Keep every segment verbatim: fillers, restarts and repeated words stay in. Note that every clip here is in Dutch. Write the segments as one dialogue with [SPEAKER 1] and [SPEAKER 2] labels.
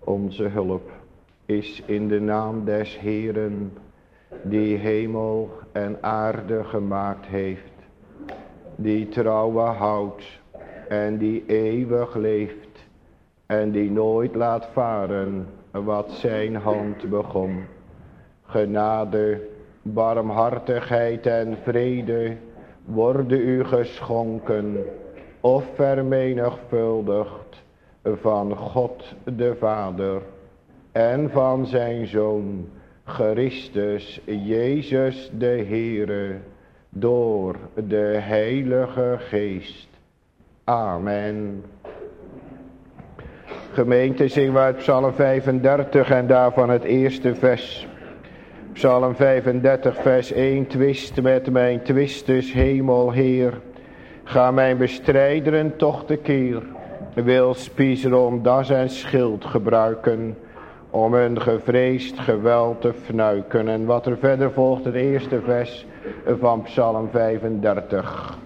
[SPEAKER 1] Onze hulp is in de naam des Heeren, die hemel en aarde gemaakt heeft, die trouwen houdt en die eeuwig leeft en die nooit laat varen wat zijn hand begon. Genade, barmhartigheid en vrede worden u geschonken of vermenigvuldigd van God de Vader en van zijn Zoon Christus Jezus de Heere door de Heilige Geest. Amen. Gemeente, zingen we uit Psalm vijfendertig en daarvan het eerste vers. Psalm vijfendertig vers één. Twist met mijn twisters, hemel Heer. Ga mijn bestrijderen toch tekeer. Wil spiezeren, das en schild gebruiken om hun gevreesd geweld te fnuiken. En wat er verder volgt, het eerste vers van Psalm vijfendertig.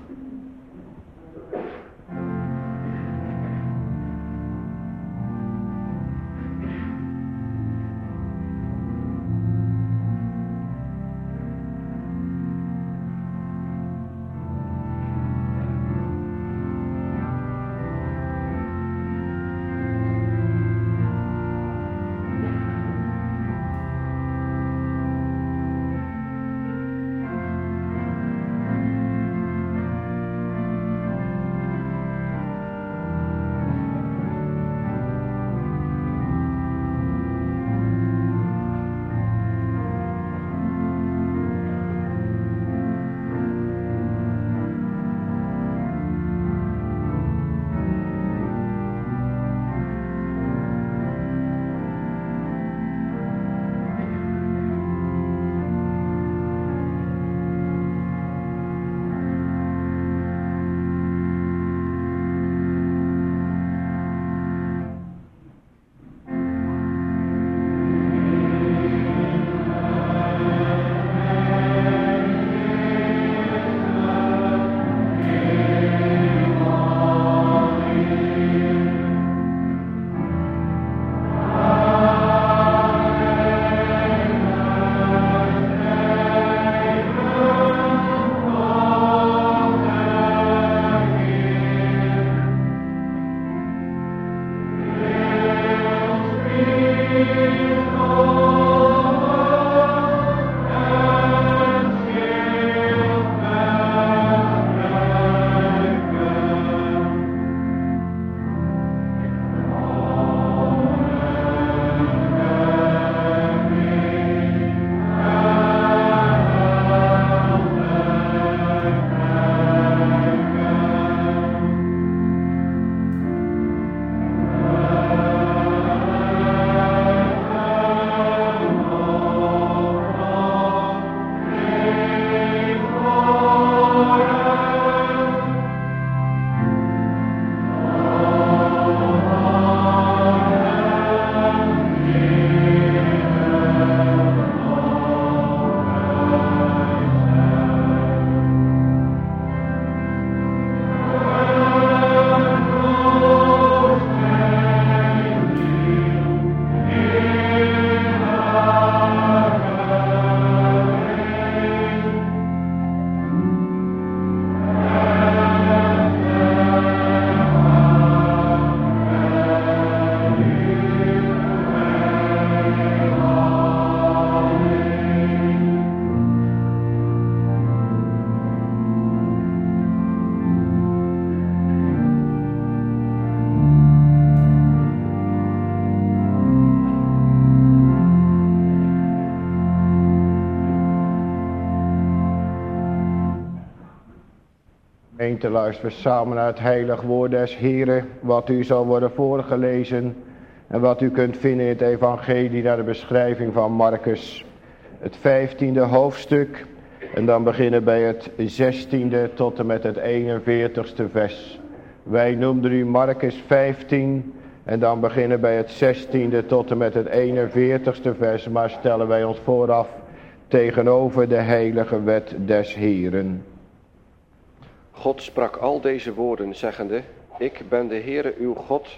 [SPEAKER 1] Gemeente, luisteren we samen naar het heilig woord des Heren, wat u zal worden voorgelezen en wat u kunt vinden in het evangelie naar de beschrijving van Marcus, het vijftiende hoofdstuk, en dan beginnen bij het zestiende tot en met het eenenveertigste vers. Wij noemden u Marcus vijftien en dan beginnen bij het zestiende tot en met het eenenveertigste vers, maar stellen wij ons vooraf tegenover de heilige wet des Heren.
[SPEAKER 2] God sprak al deze woorden zeggende, ik ben de Heere uw God,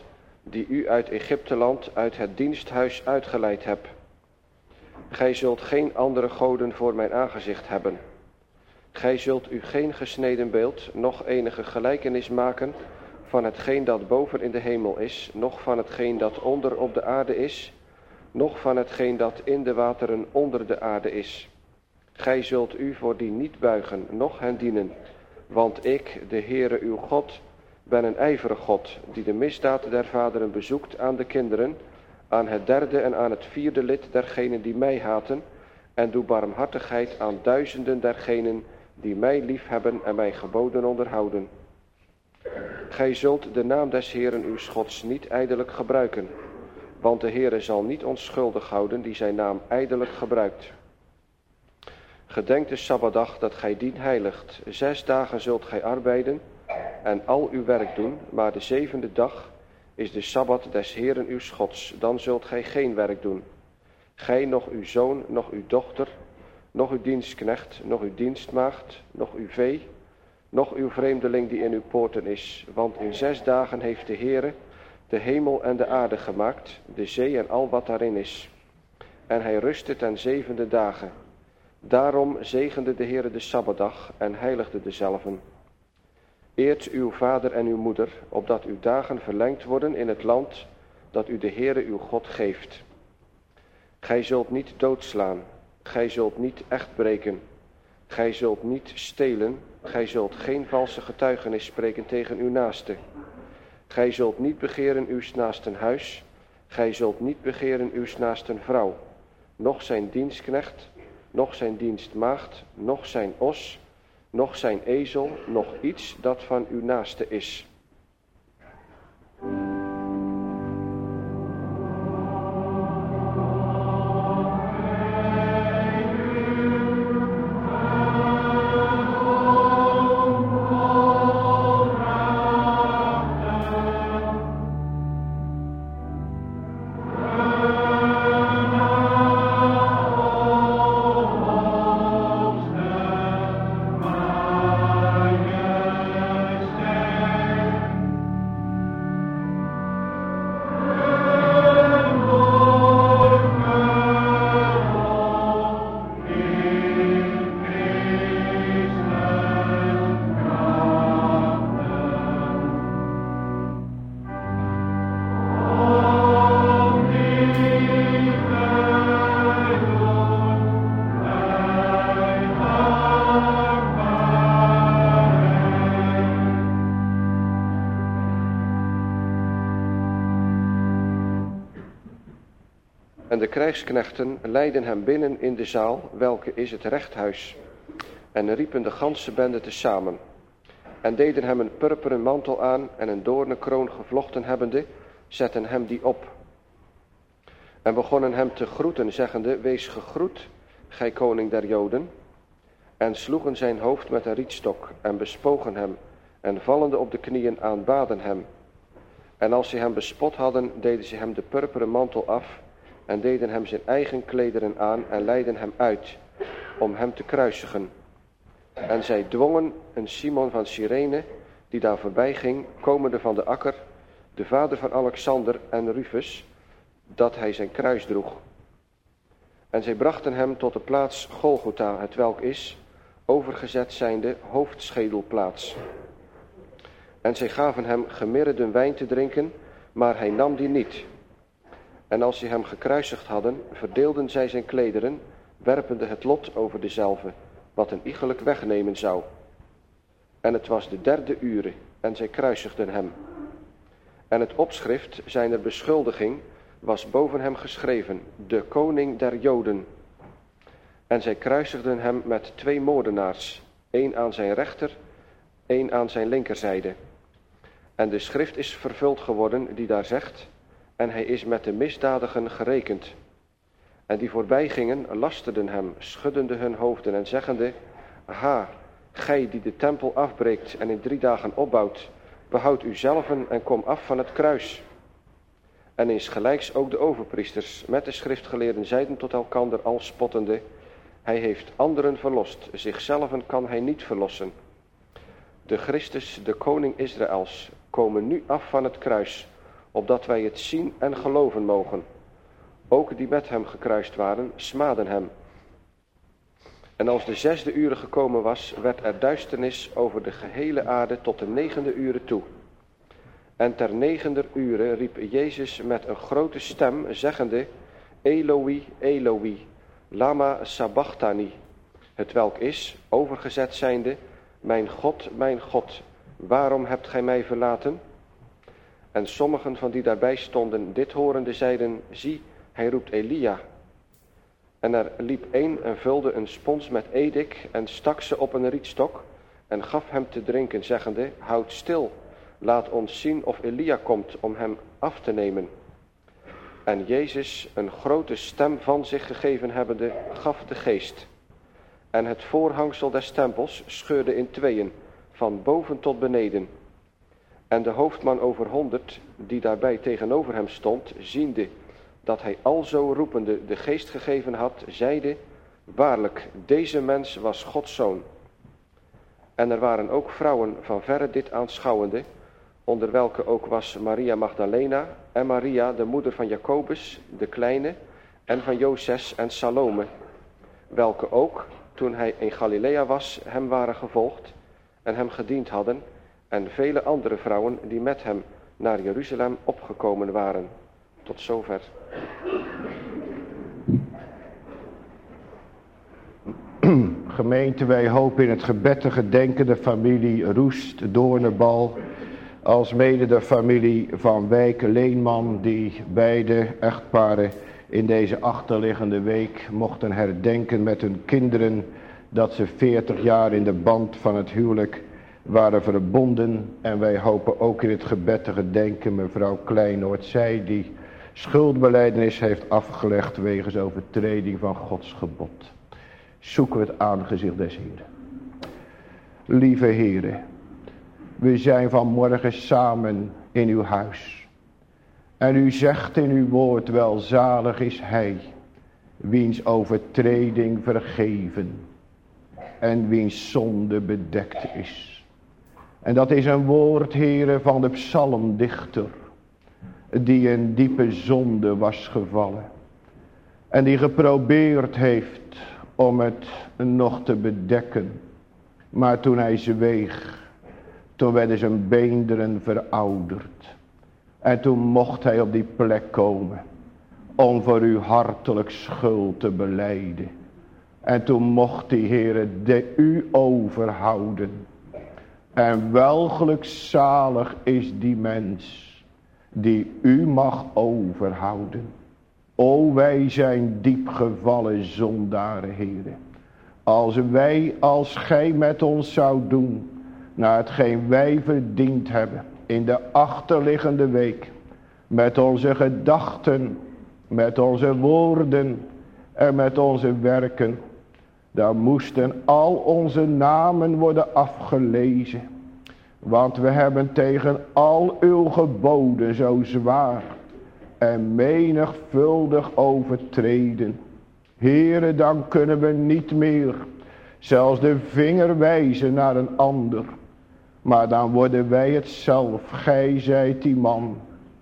[SPEAKER 2] die u uit Egypteland, uit het diensthuis uitgeleid heb. Gij zult geen andere goden voor mijn aangezicht hebben. Gij zult u geen gesneden beeld, noch enige gelijkenis maken van hetgeen dat boven in de hemel is, noch van hetgeen dat onder op de aarde is, noch van hetgeen dat in de wateren onder de aarde is. Gij zult u voor die niet buigen, noch hen dienen, want ik, de Heere uw God, ben een ijverig God, die de misdaad der vaderen bezoekt aan de kinderen, aan het derde en aan het vierde lid dergenen die mij haten, en doe barmhartigheid aan duizenden dergenen die mij liefhebben en mijn geboden onderhouden. Gij zult de naam des Heeren uw Gods niet ijdelijk gebruiken, want de Heere zal niet onschuldig houden die zijn naam ijdelijk gebruikt. Gedenk de Sabbatdag dat gij dien heiligt. Zes dagen zult gij arbeiden en al uw werk doen, maar de zevende dag is de Sabbat des Heeren uw Gods. Dan zult gij geen werk doen. Gij, noch uw zoon, noch uw dochter, noch uw dienstknecht, noch uw dienstmaagd, noch uw vee, noch uw vreemdeling die in uw poorten is. Want in zes dagen heeft de Heere de hemel en de aarde gemaakt, de zee en al wat daarin is. En hij rustte ten zevende dagen. Daarom zegende de Heere de Sabbatdag en heiligde dezelven. Eert uw vader en uw moeder, opdat uw dagen verlengd worden in het land dat u de Heere uw God geeft. Gij zult niet doodslaan, gij zult niet echt breken, gij zult niet stelen, gij zult geen valse getuigenis spreken tegen uw naaste. Gij zult niet begeren uw naasten huis, gij zult niet begeren uw naasten vrouw, noch zijn dienstknecht, noch zijn dienstmaagd, noch zijn os, noch zijn ezel, noch iets dat van uw naaste is. En de krijgsknechten leidden hem binnen in de zaal, welke is het rechthuis, en riepen de ganse bende tezamen, en deden hem een purperen mantel aan en een doornenkroon gevlochten hebbende, zetten hem die op. En begonnen hem te groeten, zeggende, wees gegroet, gij koning der Joden, en sloegen zijn hoofd met een rietstok, en bespogen hem, en vallende op de knieën aanbaden hem. En als ze hem bespot hadden, deden ze hem de purperen mantel af, en deden hem zijn eigen klederen aan en leidden hem uit, om hem te kruisigen. En zij dwongen een Simon van Cyrene, die daar voorbij ging, komende van de akker, de vader van Alexander en Rufus, dat hij zijn kruis droeg. En zij brachten hem tot de plaats Golgotha, hetwelk is, overgezet zijnde, hoofdschedelplaats. En zij gaven hem gemirrede wijn te drinken, maar hij nam die niet. En als ze hem gekruisigd hadden, verdeelden zij zijn klederen, werpende het lot over dezelve, wat een iegelijk wegnemen zou. En het was de derde ure, en zij kruisigden hem. En het opschrift zijner beschuldiging was boven hem geschreven, de koning der Joden. En zij kruisigden hem met twee moordenaars, één aan zijn rechter, één aan zijn linkerzijde. En de schrift is vervuld geworden die daar zegt, en hij is met de misdadigen gerekend. En die voorbij gingen, lasterden hem, schuddende hun hoofden en zeggende, aha, gij die de tempel afbreekt en in drie dagen opbouwt, behoud uzelven en kom af van het kruis. En insgelijks ook de overpriesters met de schriftgeleerden zeiden tot elkander al spottende, hij heeft anderen verlost, zichzelven kan hij niet verlossen. De Christus, de koning Israëls, komen nu af van het kruis, opdat wij het zien en geloven mogen. Ook die met hem gekruist waren, smaadden hem. En als de zesde uur gekomen was, werd er duisternis over de gehele aarde tot de negende uren toe. En ter negende uren riep Jezus met een grote stem, zeggende, Eloi, Eloi, lama sabachthani, hetwelk is, overgezet zijnde, mijn God, mijn God, waarom hebt gij mij verlaten? En sommigen van die daarbij stonden, dit horende, zeiden, zie, hij roept Elia. En er liep een en vulde een spons met edik en stak ze op een rietstok en gaf hem te drinken, zeggende, houd stil, laat ons zien of Elia komt om hem af te nemen. En Jezus, een grote stem van zich gegeven hebbende, gaf de geest. En het voorhangsel des tempels scheurde in tweeën, van boven tot beneden. En de hoofdman over honderd, die daarbij tegenover hem stond, ziende dat hij alzo roepende de geest gegeven had, zeide, waarlijk, deze mens was Gods zoon. En er waren ook vrouwen van verre dit aanschouwende, onder welke ook was Maria Magdalena en Maria, de moeder van Jacobus, de kleine, en van Joses en Salome, welke ook, toen hij in Galilea was, hem waren gevolgd en hem gediend hadden, en vele andere vrouwen die met hem naar Jeruzalem opgekomen waren. Tot zover.
[SPEAKER 1] Gemeente, wij hopen in het gebed te gedenken de familie Roest, Doornenbal, als mede de familie van Wijk Leenman, die beide echtparen in deze achterliggende week mochten herdenken met hun kinderen, dat ze veertig jaar in de band van het huwelijk waren verbonden. En wij hopen ook in het gebed te gedenken mevrouw Kleinoort, zij die schuldbelijdenis heeft afgelegd wegens overtreding van Gods gebod. Zoeken we het aangezicht des Heeren. Lieve Heere, we zijn vanmorgen samen in uw huis. En u zegt in uw woord, welzalig is hij, wiens overtreding vergeven en wiens zonde bedekt is. En dat is een woord, Heere, van de psalmdichter, die in diepe zonde was gevallen. En die geprobeerd heeft om het nog te bedekken. Maar toen hij zweeg, toen werden zijn beenderen verouderd. En toen mocht hij op die plek komen om voor u hartelijk schuld te belijden. En toen mocht die Heere de u overhouden. En welgelijk zalig is die mens die u mag overhouden. O, wij zijn diep gevallen zondaren, Heere. Als wij, als gij met ons zou doen, naar hetgeen wij verdiend hebben, in de achterliggende week, met onze gedachten, met onze woorden en met onze werken, dan moesten al onze namen worden afgelezen. Want we hebben tegen al uw geboden zo zwaar en menigvuldig overtreden. Heere, dan kunnen we niet meer zelfs de vinger wijzen naar een ander. Maar dan worden wij het zelf. Gij zijt die man,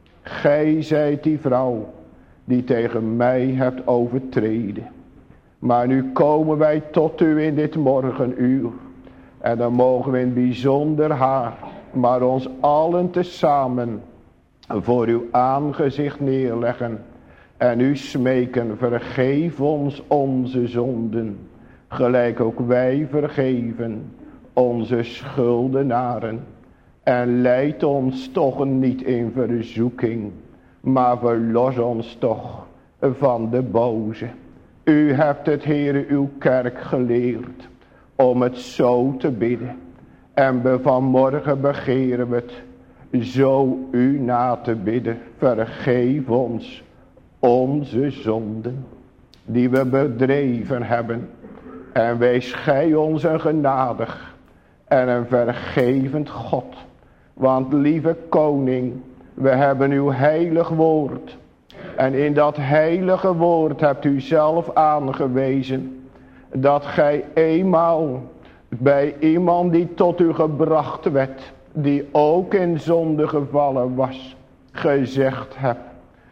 [SPEAKER 1] gij zijt die vrouw die tegen mij hebt overtreden. Maar nu komen wij tot u in dit morgenuur. En dan mogen we in bijzonder haar, maar ons allen tezamen voor uw aangezicht neerleggen. En u smeken, vergeef ons onze zonden, gelijk ook wij vergeven onze schuldenaren. En leid ons toch niet in verzoeking, maar verlos ons toch van de boze. U hebt het, Heere, uw kerk geleerd om het zo te bidden. En we vanmorgen begeren we het zo u na te bidden. Vergeef ons onze zonden die we bedreven hebben. En wees gij ons een genadig en een vergevend God. Want lieve koning, we hebben uw heilig woord. En in dat heilige woord hebt u zelf aangewezen dat gij eenmaal bij iemand die tot u gebracht werd, die ook in zonde gevallen was, gezegd hebt.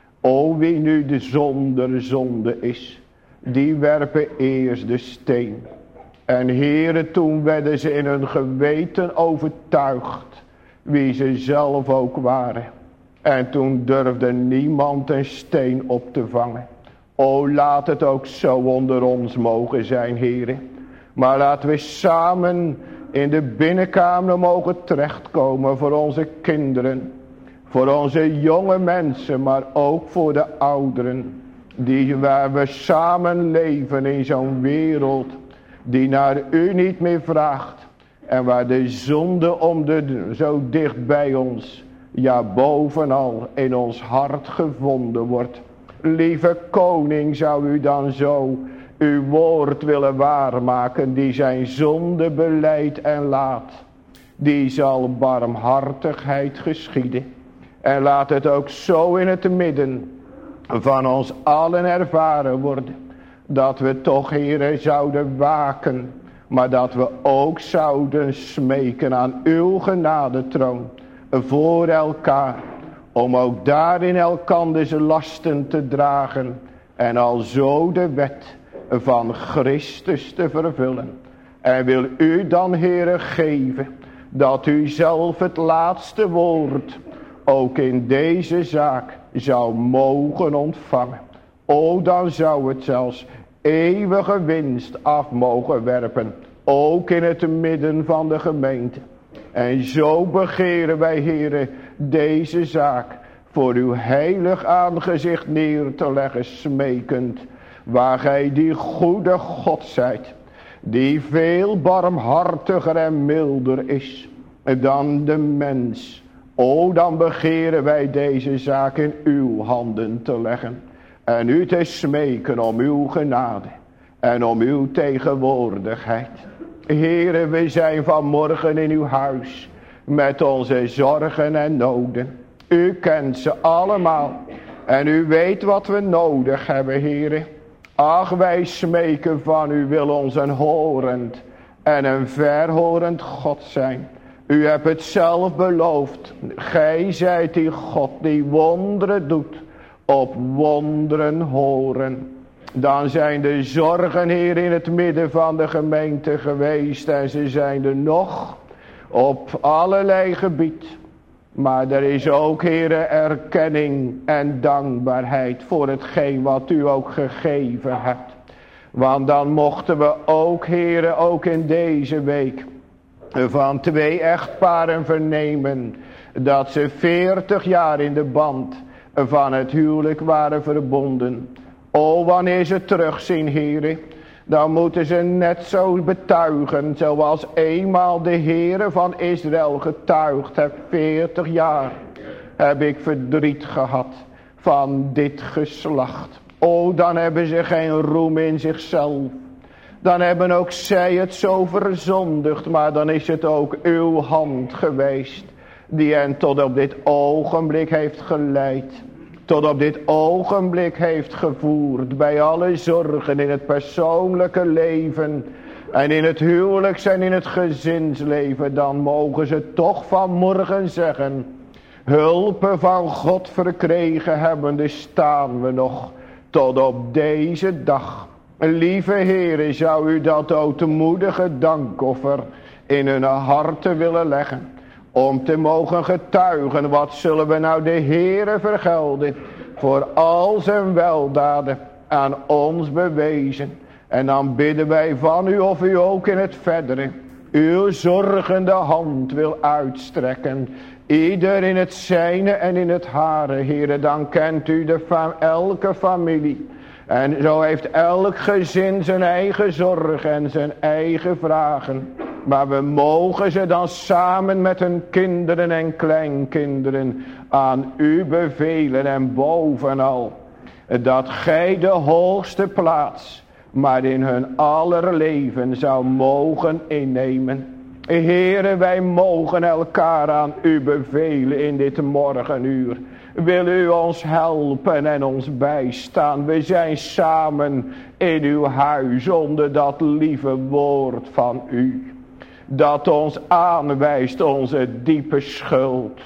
[SPEAKER 1] O, wie nu de zonder zonde is, die werpen eerst de steen. En Heere, toen werden ze in hun geweten overtuigd, wie ze zelf ook waren. En toen durfde niemand een steen op te vangen. O, laat het ook zo onder ons mogen zijn, Heere. Maar laten we samen in de binnenkamer mogen terechtkomen voor onze kinderen. Voor onze jonge mensen, maar ook voor de ouderen. Die waar we samen leven in zo'n wereld die naar u niet meer vraagt. En waar de zonde om de, zo dicht bij ons, ja bovenal in ons hart gevonden wordt. Lieve koning, zou u dan zo uw woord willen waarmaken, die zijn zonde beleidt en laat. Die zal barmhartigheid geschieden. En laat het ook zo in het midden van ons allen ervaren worden. Dat we toch, Heere, zouden waken. Maar dat we ook zouden smeken aan uw genadetroon. Voor elkaar. Om ook daarin elkanders lasten te dragen. En alzo de wet van Christus te vervullen. En wil u dan, Heere, geven dat u zelf het laatste woord ook in deze zaak zou mogen ontvangen. O, dan zou het zelfs eeuwige winst af mogen werpen. Ook in het midden van de gemeente. En zo begeren wij, Heere, deze zaak voor uw heilig aangezicht neer te leggen, smekend. Waar gij die goede God zijt. Die veel barmhartiger en milder is dan de mens. O, dan begeren wij deze zaak in uw handen te leggen. En u te smeken om uw genade. En om uw tegenwoordigheid. Heere, we zijn vanmorgen in uw huis. Met onze zorgen en noden. U kent ze allemaal. En u weet wat we nodig hebben, Heere. Ach, wij smeken van u, wil ons een horend en een verhorend God zijn. U hebt het zelf beloofd. Gij zijt die God die wonderen doet. Op wonderen horen. Dan zijn de zorgen, Heer, in het midden van de gemeente geweest. En ze zijn er nog op allerlei gebied. Maar er is ook, Heer, erkenning en dankbaarheid voor hetgeen wat u ook gegeven hebt. Want dan mochten we ook, Heer, ook in deze week van twee echtparen vernemen dat ze veertig jaar in de band van het huwelijk waren verbonden. O, wanneer ze terugzien, Heere, dan moeten ze net zo betuigen zoals eenmaal de Heere van Israël getuigd heeft. Veertig jaar heb ik verdriet gehad van dit geslacht. O, dan hebben ze geen roem in zichzelf. Dan hebben ook zij het zo verzondigd, maar dan is het ook uw hand geweest die hen tot op dit ogenblik heeft geleid. Tot op dit ogenblik heeft gevoerd bij alle zorgen in het persoonlijke leven en in het huwelijks en in het gezinsleven. Dan mogen ze toch vanmorgen zeggen, hulpen van God verkregen hebbende staan we nog tot op deze dag. Lieve Heere, zou u dat ootmoedige dankoffer in hun harten willen leggen. Om te mogen getuigen, wat zullen we nou de Heere vergelden. Voor al zijn weldaden aan ons bewezen. En dan bidden wij van u of u ook in het verdere uw zorgende hand wil uitstrekken. Ieder in het zijne en in het hare, Heere, dan kent u de fam- elke familie. En zo heeft elk gezin zijn eigen zorg en zijn eigen vragen. Maar we mogen ze dan samen met hun kinderen en kleinkinderen aan u bevelen. En bovenal dat gij de hoogste plaats maar in hun aller leven zou mogen innemen. Heere, wij mogen elkaar aan u bevelen in dit morgenuur. Wil u ons helpen en ons bijstaan. We zijn samen in uw huis onder dat lieve woord van u. Dat ons aanwijst onze diepe schuld.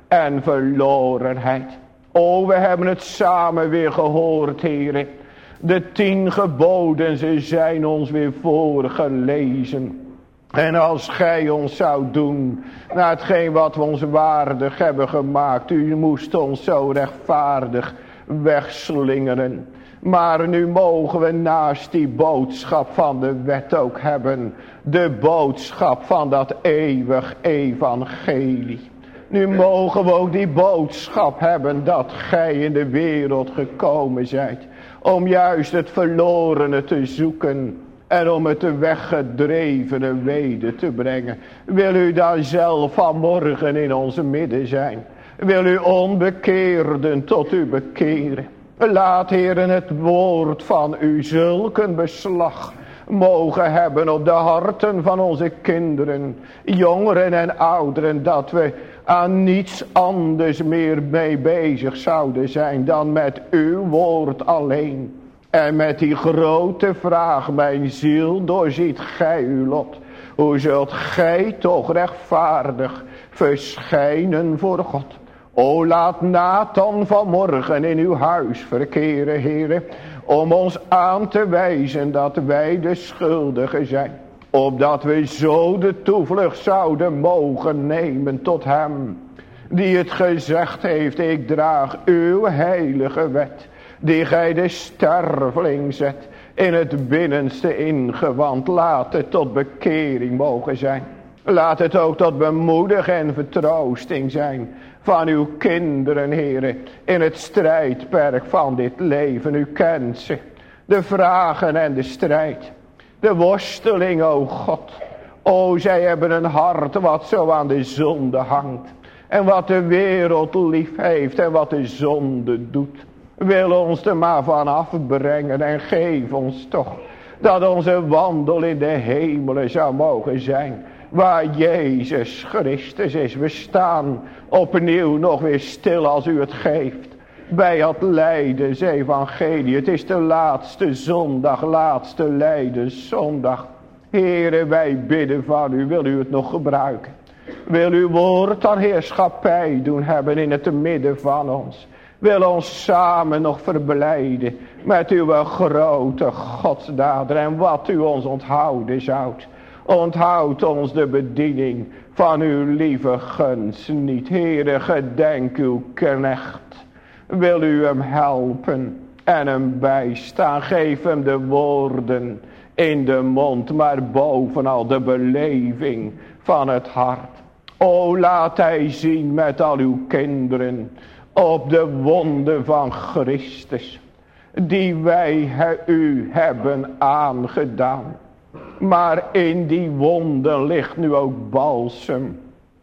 [SPEAKER 1] en verlorenheid. O, we hebben het samen weer gehoord, Heere. De tien geboden, ze zijn ons weer voorgelezen. En als gij ons zou doen naar hetgeen wat we ons waardig hebben gemaakt. U moest ons zo rechtvaardig wegslingeren. Maar nu mogen we naast die boodschap van de wet ook hebben. De boodschap van dat eeuwig evangelie. Nu mogen we ook die boodschap hebben dat gij in de wereld gekomen zijt. Om juist het verlorene te zoeken. En om het de weggedrevene weder te brengen. Wil u dan zelf vanmorgen in onze midden zijn. Wil u onbekeerden tot u bekeren. Laat, Heeren, het woord van u zulk een beslag mogen hebben op de harten van onze kinderen, jongeren en ouderen, dat we aan niets anders meer mee bezig zouden zijn dan met uw woord alleen. En met die grote vraag, mijn ziel, doorziet gij uw lot. Hoe zult gij toch rechtvaardig verschijnen voor God? O, laat Nathan vanmorgen in uw huis verkeren, Heere, om ons aan te wijzen dat wij de schuldigen zijn. Opdat we zo de toevlucht zouden mogen nemen tot hem, die het gezegd heeft, ik draag uw heilige wet, die gij de sterveling zet in het binnenste ingewand. Laat het tot bekering mogen zijn. Laat het ook tot bemoediging en vertroosting zijn van uw kinderen, Heere, in het strijdperk van dit leven. U kent ze, de vragen en de strijd, de worsteling, o God. O, zij hebben een hart wat zo aan de zonde hangt. En wat de wereld lief heeft en wat de zonde doet. Wil ons er maar van afbrengen en geef ons toch dat onze wandel in de hemelen zou mogen zijn. Waar Jezus Christus is. We staan opnieuw nog weer stil als u het geeft. Bij het Lijdensevangelie. Het is de laatste zondag, laatste Lijdenszondag. Heere, wij bidden van u, wil u het nog gebruiken? Wil uw woord dan heerschappij doen hebben in het midden van ons? Wil ons samen nog verblijden met uw grote godsdaden en wat u ons onthouden zoudt. Onthoud ons de bediening van uw lieve gunst niet. Heere, gedenk uw knecht. Wil u hem helpen en hem bijstaan. Geef hem de woorden in de mond, maar bovenal de beleving van het hart. O, laat hij zien met al uw kinderen op de wonden van Christus, die wij u hebben aangedaan. Maar in die wonden ligt nu ook balsem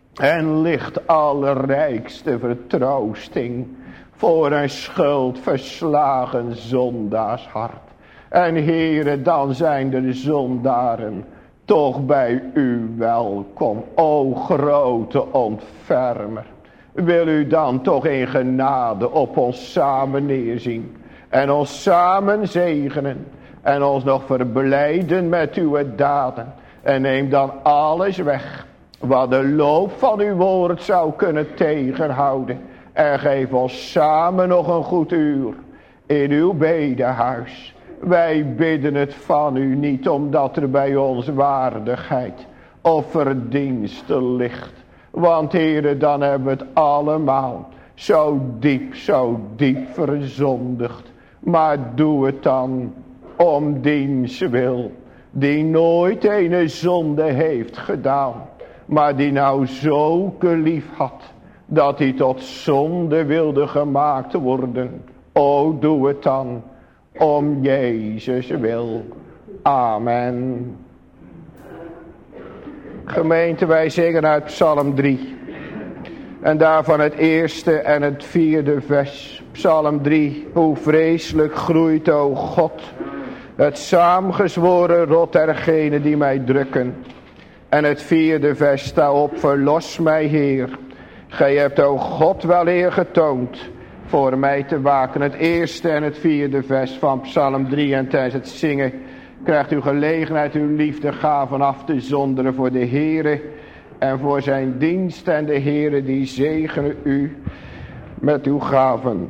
[SPEAKER 1] en ligt allerrijkste vertroosting voor een schuldverslagen zondaarshart. En Heere, dan zijn de zondaren toch bij u welkom, o grote ontfermer. Wil u dan toch in genade op ons samen neerzien en ons samen zegenen en ons nog verblijden met uw daden. En neem dan alles weg wat de loop van uw woord zou kunnen tegenhouden. En geef ons samen nog een goed uur in uw bedehuis. Wij bidden het van u niet omdat er bij ons waardigheid of verdienste ligt. Want Heere, dan hebben we het allemaal zo diep, zo diep verzondigd. Maar doe het dan om diens wil, die nooit een zonde heeft gedaan, maar die nou zulke lief had, dat hij tot zonde wilde gemaakt worden. O, doe het dan om Jezus wil. Amen. Gemeente, wij zingen uit Psalm drie. En daarvan het eerste en het vierde vers. Psalm drie. Hoe vreselijk groeit, o God, het saamgezworen rot dergenen die mij drukken. En het vierde vers, sta op, verlos mij, Heer. Gij hebt, o God, wel eer getoond voor mij te waken. Het eerste en het vierde vers van Psalm drie. En tijdens het zingen krijgt u gelegenheid uw liefdegaven af te zonderen voor de Heere. en voor zijn dienst en de Heere die zegene u met uw gaven.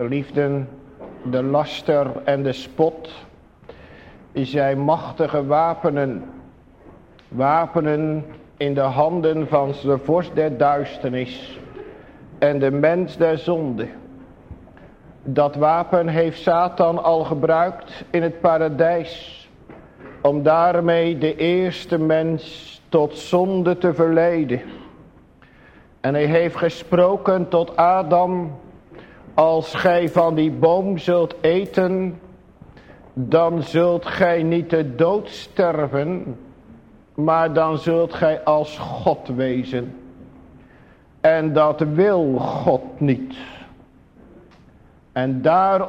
[SPEAKER 1] Geliefden, de laster en de spot zijn machtige wapenen. Wapenen in de handen van de vorst der duisternis en de mens der zonde. Dat wapen heeft Satan al gebruikt in het paradijs, om daarmee de eerste mens tot zonde te verleiden. En hij heeft gesproken tot Adam: als gij van die boom zult eten, dan zult gij niet de dood sterven, maar dan zult gij als God wezen. En dat wil God niet. En daarom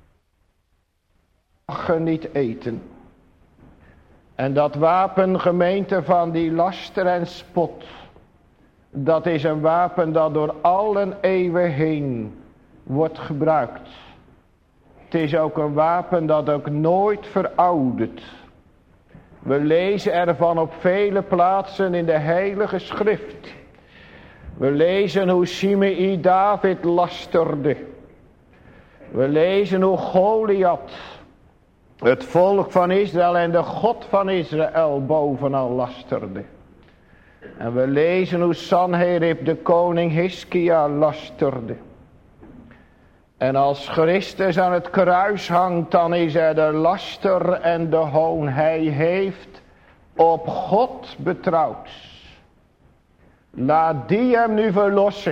[SPEAKER 1] mag je niet eten. En dat wapen, gemeente, van die laster en spot, dat is een wapen dat door alle eeuwen heen wordt gebruikt. Het is ook een wapen dat ook nooit veroudert. We lezen ervan op vele plaatsen in de Heilige Schrift. We lezen hoe Shimei David lasterde. We lezen hoe Goliath het volk van Israël en de God van Israël bovenal lasterde. En we lezen hoe Sanherib de koning Hiskia lasterde. En als Christus aan het kruis hangt, dan is er de laster en de hoon. Hij heeft op God betrouwd. Laat die hem nu verlossen,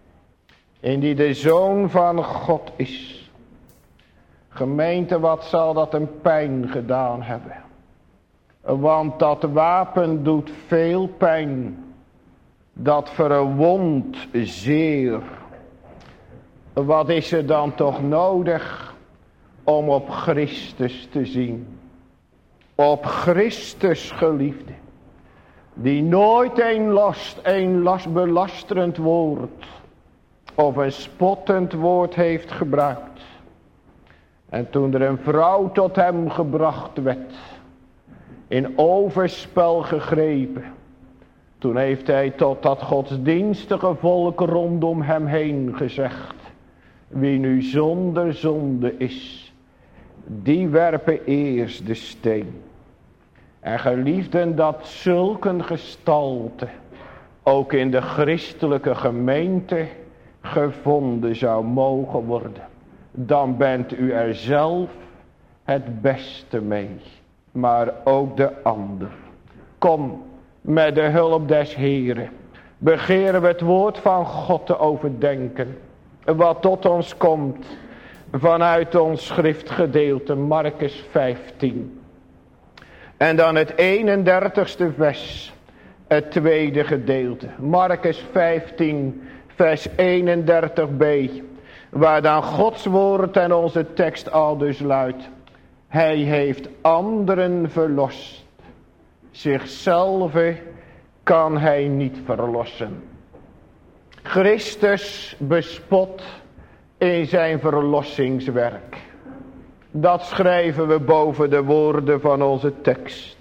[SPEAKER 1] in die de Zoon van God is. Gemeente, wat zal dat een pijn gedaan hebben. Want dat wapen doet veel pijn. Dat verwondt zeer. Wat is er dan toch nodig om op Christus te zien? Op Christus, geliefde. Die nooit een last, een last belasterend woord of een spottend woord heeft gebruikt. En toen er een vrouw tot hem gebracht werd, in overspel gegrepen, toen heeft hij tot dat godsdienstige volk rondom hem heen gezegd: wie nu zonder zonde is, die werpen eerst de steen. En geliefden, dat zulke gestalte ook in de christelijke gemeente gevonden zou mogen worden. Dan bent u er zelf het beste mee, maar ook de ander. Kom, met de hulp des Heren begeren we het woord van God te overdenken, wat tot ons komt vanuit ons schriftgedeelte Markus vijftien. En dan het eenendertigste vers, het tweede gedeelte. Markus vijftien, vers eenendertig b. Waar dan Gods woord en onze tekst al dus luidt: hij heeft anderen verlost. Zichzelf kan hij niet verlossen. Christus bespot in zijn verlossingswerk. Dat schrijven we boven de woorden van onze tekst.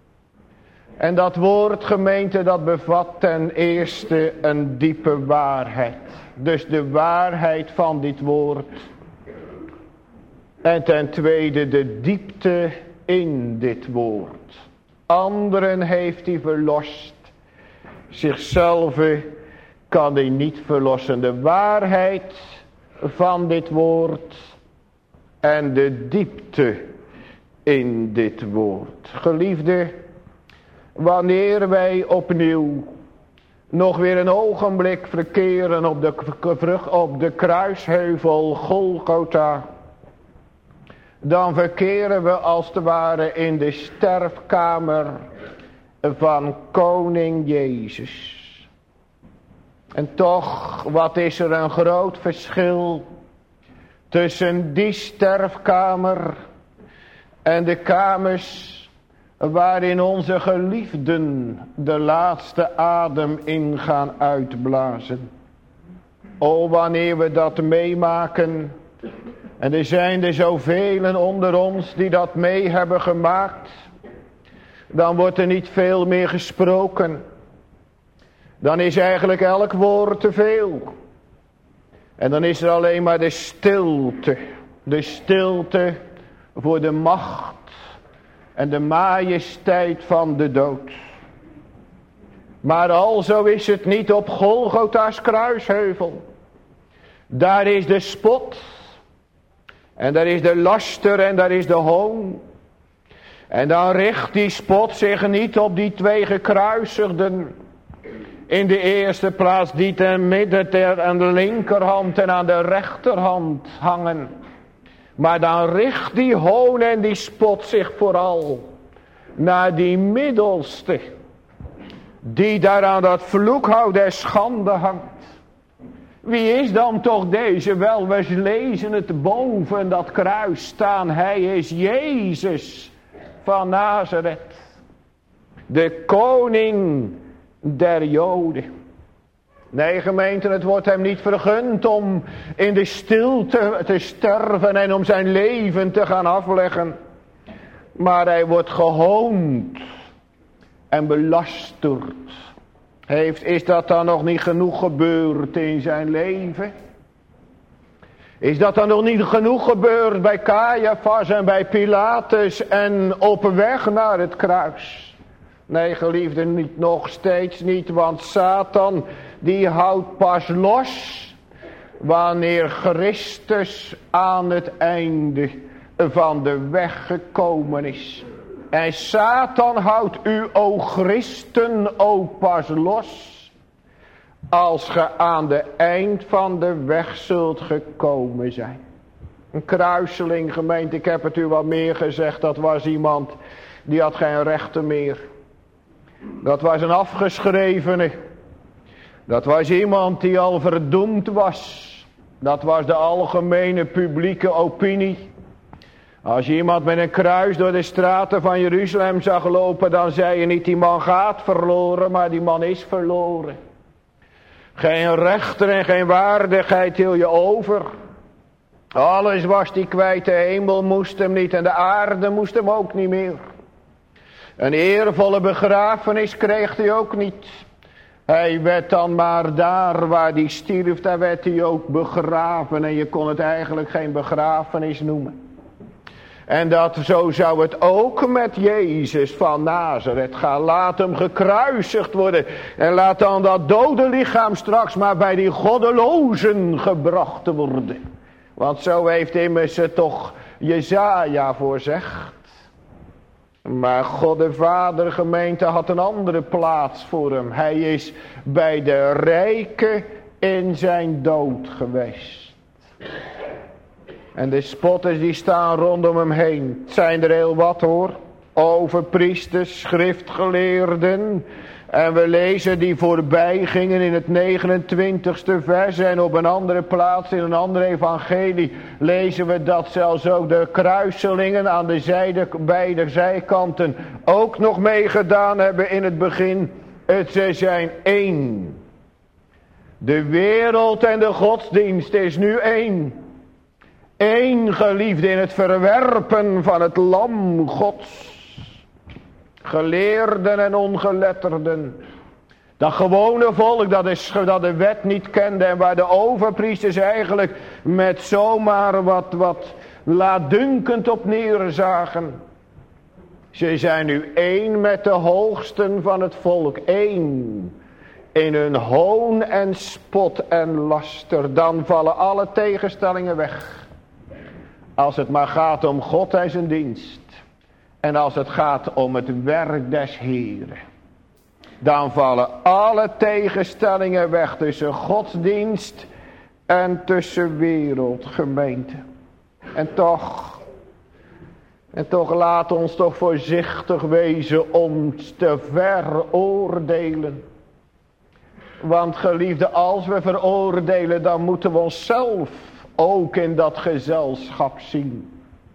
[SPEAKER 1] En dat woord, gemeente, dat bevat ten eerste een diepe waarheid. Dus de waarheid van dit woord. En ten tweede de diepte in dit woord. Anderen heeft hij verlost. Zichzelf kan hij niet verlossen. De waarheid van dit woord en de diepte in dit woord. Geliefde, wanneer wij opnieuw nog weer een ogenblik verkeren op de, op de kruisheuvel Golgotha, dan verkeren we als het ware in de sterfkamer van koning Jezus. En toch, wat is er een groot verschil tussen die sterfkamer en de kamers waarin onze geliefden de laatste adem in gaan uitblazen. O, wanneer we dat meemaken, en er zijn er zoveel onder ons die dat mee hebben gemaakt, dan wordt er niet veel meer gesproken. Dan is eigenlijk elk woord te veel. En dan is er alleen maar de stilte. De stilte voor de macht en de majesteit van de dood. Maar alzo is het niet op Golgotha's kruisheuvel. Daar is de spot. En daar is de laster en daar is de hoon. En dan richt die spot zich niet op die twee gekruisigden. In de eerste plaats die ten midden ter aan de linkerhand en aan de rechterhand hangen. Maar dan richt die hoon en die spot zich vooral naar die middelste. Die daar aan dat vloekhout der schande hangt. Wie is dan toch deze? Wel, we lezen het boven dat kruis staan. Hij is Jezus van Nazareth. De koning der Joden. Nee, gemeente, het wordt hem niet vergund om in de stilte te sterven en om zijn leven te gaan afleggen. Maar hij wordt gehoond en belasterd. Heeft, is dat dan nog niet genoeg gebeurd in zijn leven? Is dat dan nog niet genoeg gebeurd bij Caiaphas en bij Pilatus en op weg naar het kruis? Nee, geliefde, niet, nog steeds niet, want Satan die houdt pas los wanneer Christus aan het einde van de weg gekomen is. En Satan houdt u, o christen, ook pas los als ge aan de eind van de weg zult gekomen zijn. Een kruiseling, gemeente, ik heb het u wat meer gezegd, dat was iemand die had geen rechten meer. Dat was een afgeschrevene. Dat was iemand die al verdoemd was. Dat was de algemene publieke opinie. Als je iemand met een kruis door de straten van Jeruzalem zag lopen, dan zei je niet die man gaat verloren, maar die man is verloren. Geen rechten en geen waardigheid hield je over. Alles was die kwijt, de hemel moest hem niet en de aarde moest hem ook niet meer. Een eervolle begrafenis kreeg hij ook niet. Hij werd dan maar daar waar hij stierf, daar werd hij ook begraven. En je kon het eigenlijk geen begrafenis noemen. En dat, zo zou het ook met Jezus van Nazareth gaan. Laat hem gekruisigd worden. En laat dan dat dode lichaam straks maar bij die goddelozen gebracht worden. Want zo heeft immers het toch Jesaja voorzegd. Maar God de Vader, gemeente, had een andere plaats voor hem. Hij is bij de rijken in zijn dood geweest. En de spotters die staan rondom hem heen. Het zijn er heel wat hoor. Overpriesters, schriftgeleerden. En we lezen die voorbij gingen in het negenentwintigste vers. En op een andere plaats in een ander evangelie lezen we dat zelfs ook de kruiselingen aan de zijde, beide zijkanten ook nog meegedaan hebben in het begin. Het ze zijn één. De wereld en de godsdienst is nu één. Eén, geliefde, in het verwerpen van het lam Gods. Geleerden en ongeletterden. Dat gewone volk dat, is, dat de wet niet kende en waar de overpriesters eigenlijk met zomaar wat, wat laatdunkend op neerzagen. Ze zijn nu één met de hoogsten van het volk. Eén. In hun hoon en spot en laster. Dan vallen alle tegenstellingen weg. Als het maar gaat om God en zijn dienst. En als het gaat om het werk des Heeren. Dan vallen alle tegenstellingen weg tussen godsdienst en tussen wereldgemeente. En toch, en toch laat ons toch voorzichtig wezen om te veroordelen. Want geliefde, als we veroordelen, dan moeten we onszelf ook in dat gezelschap zien.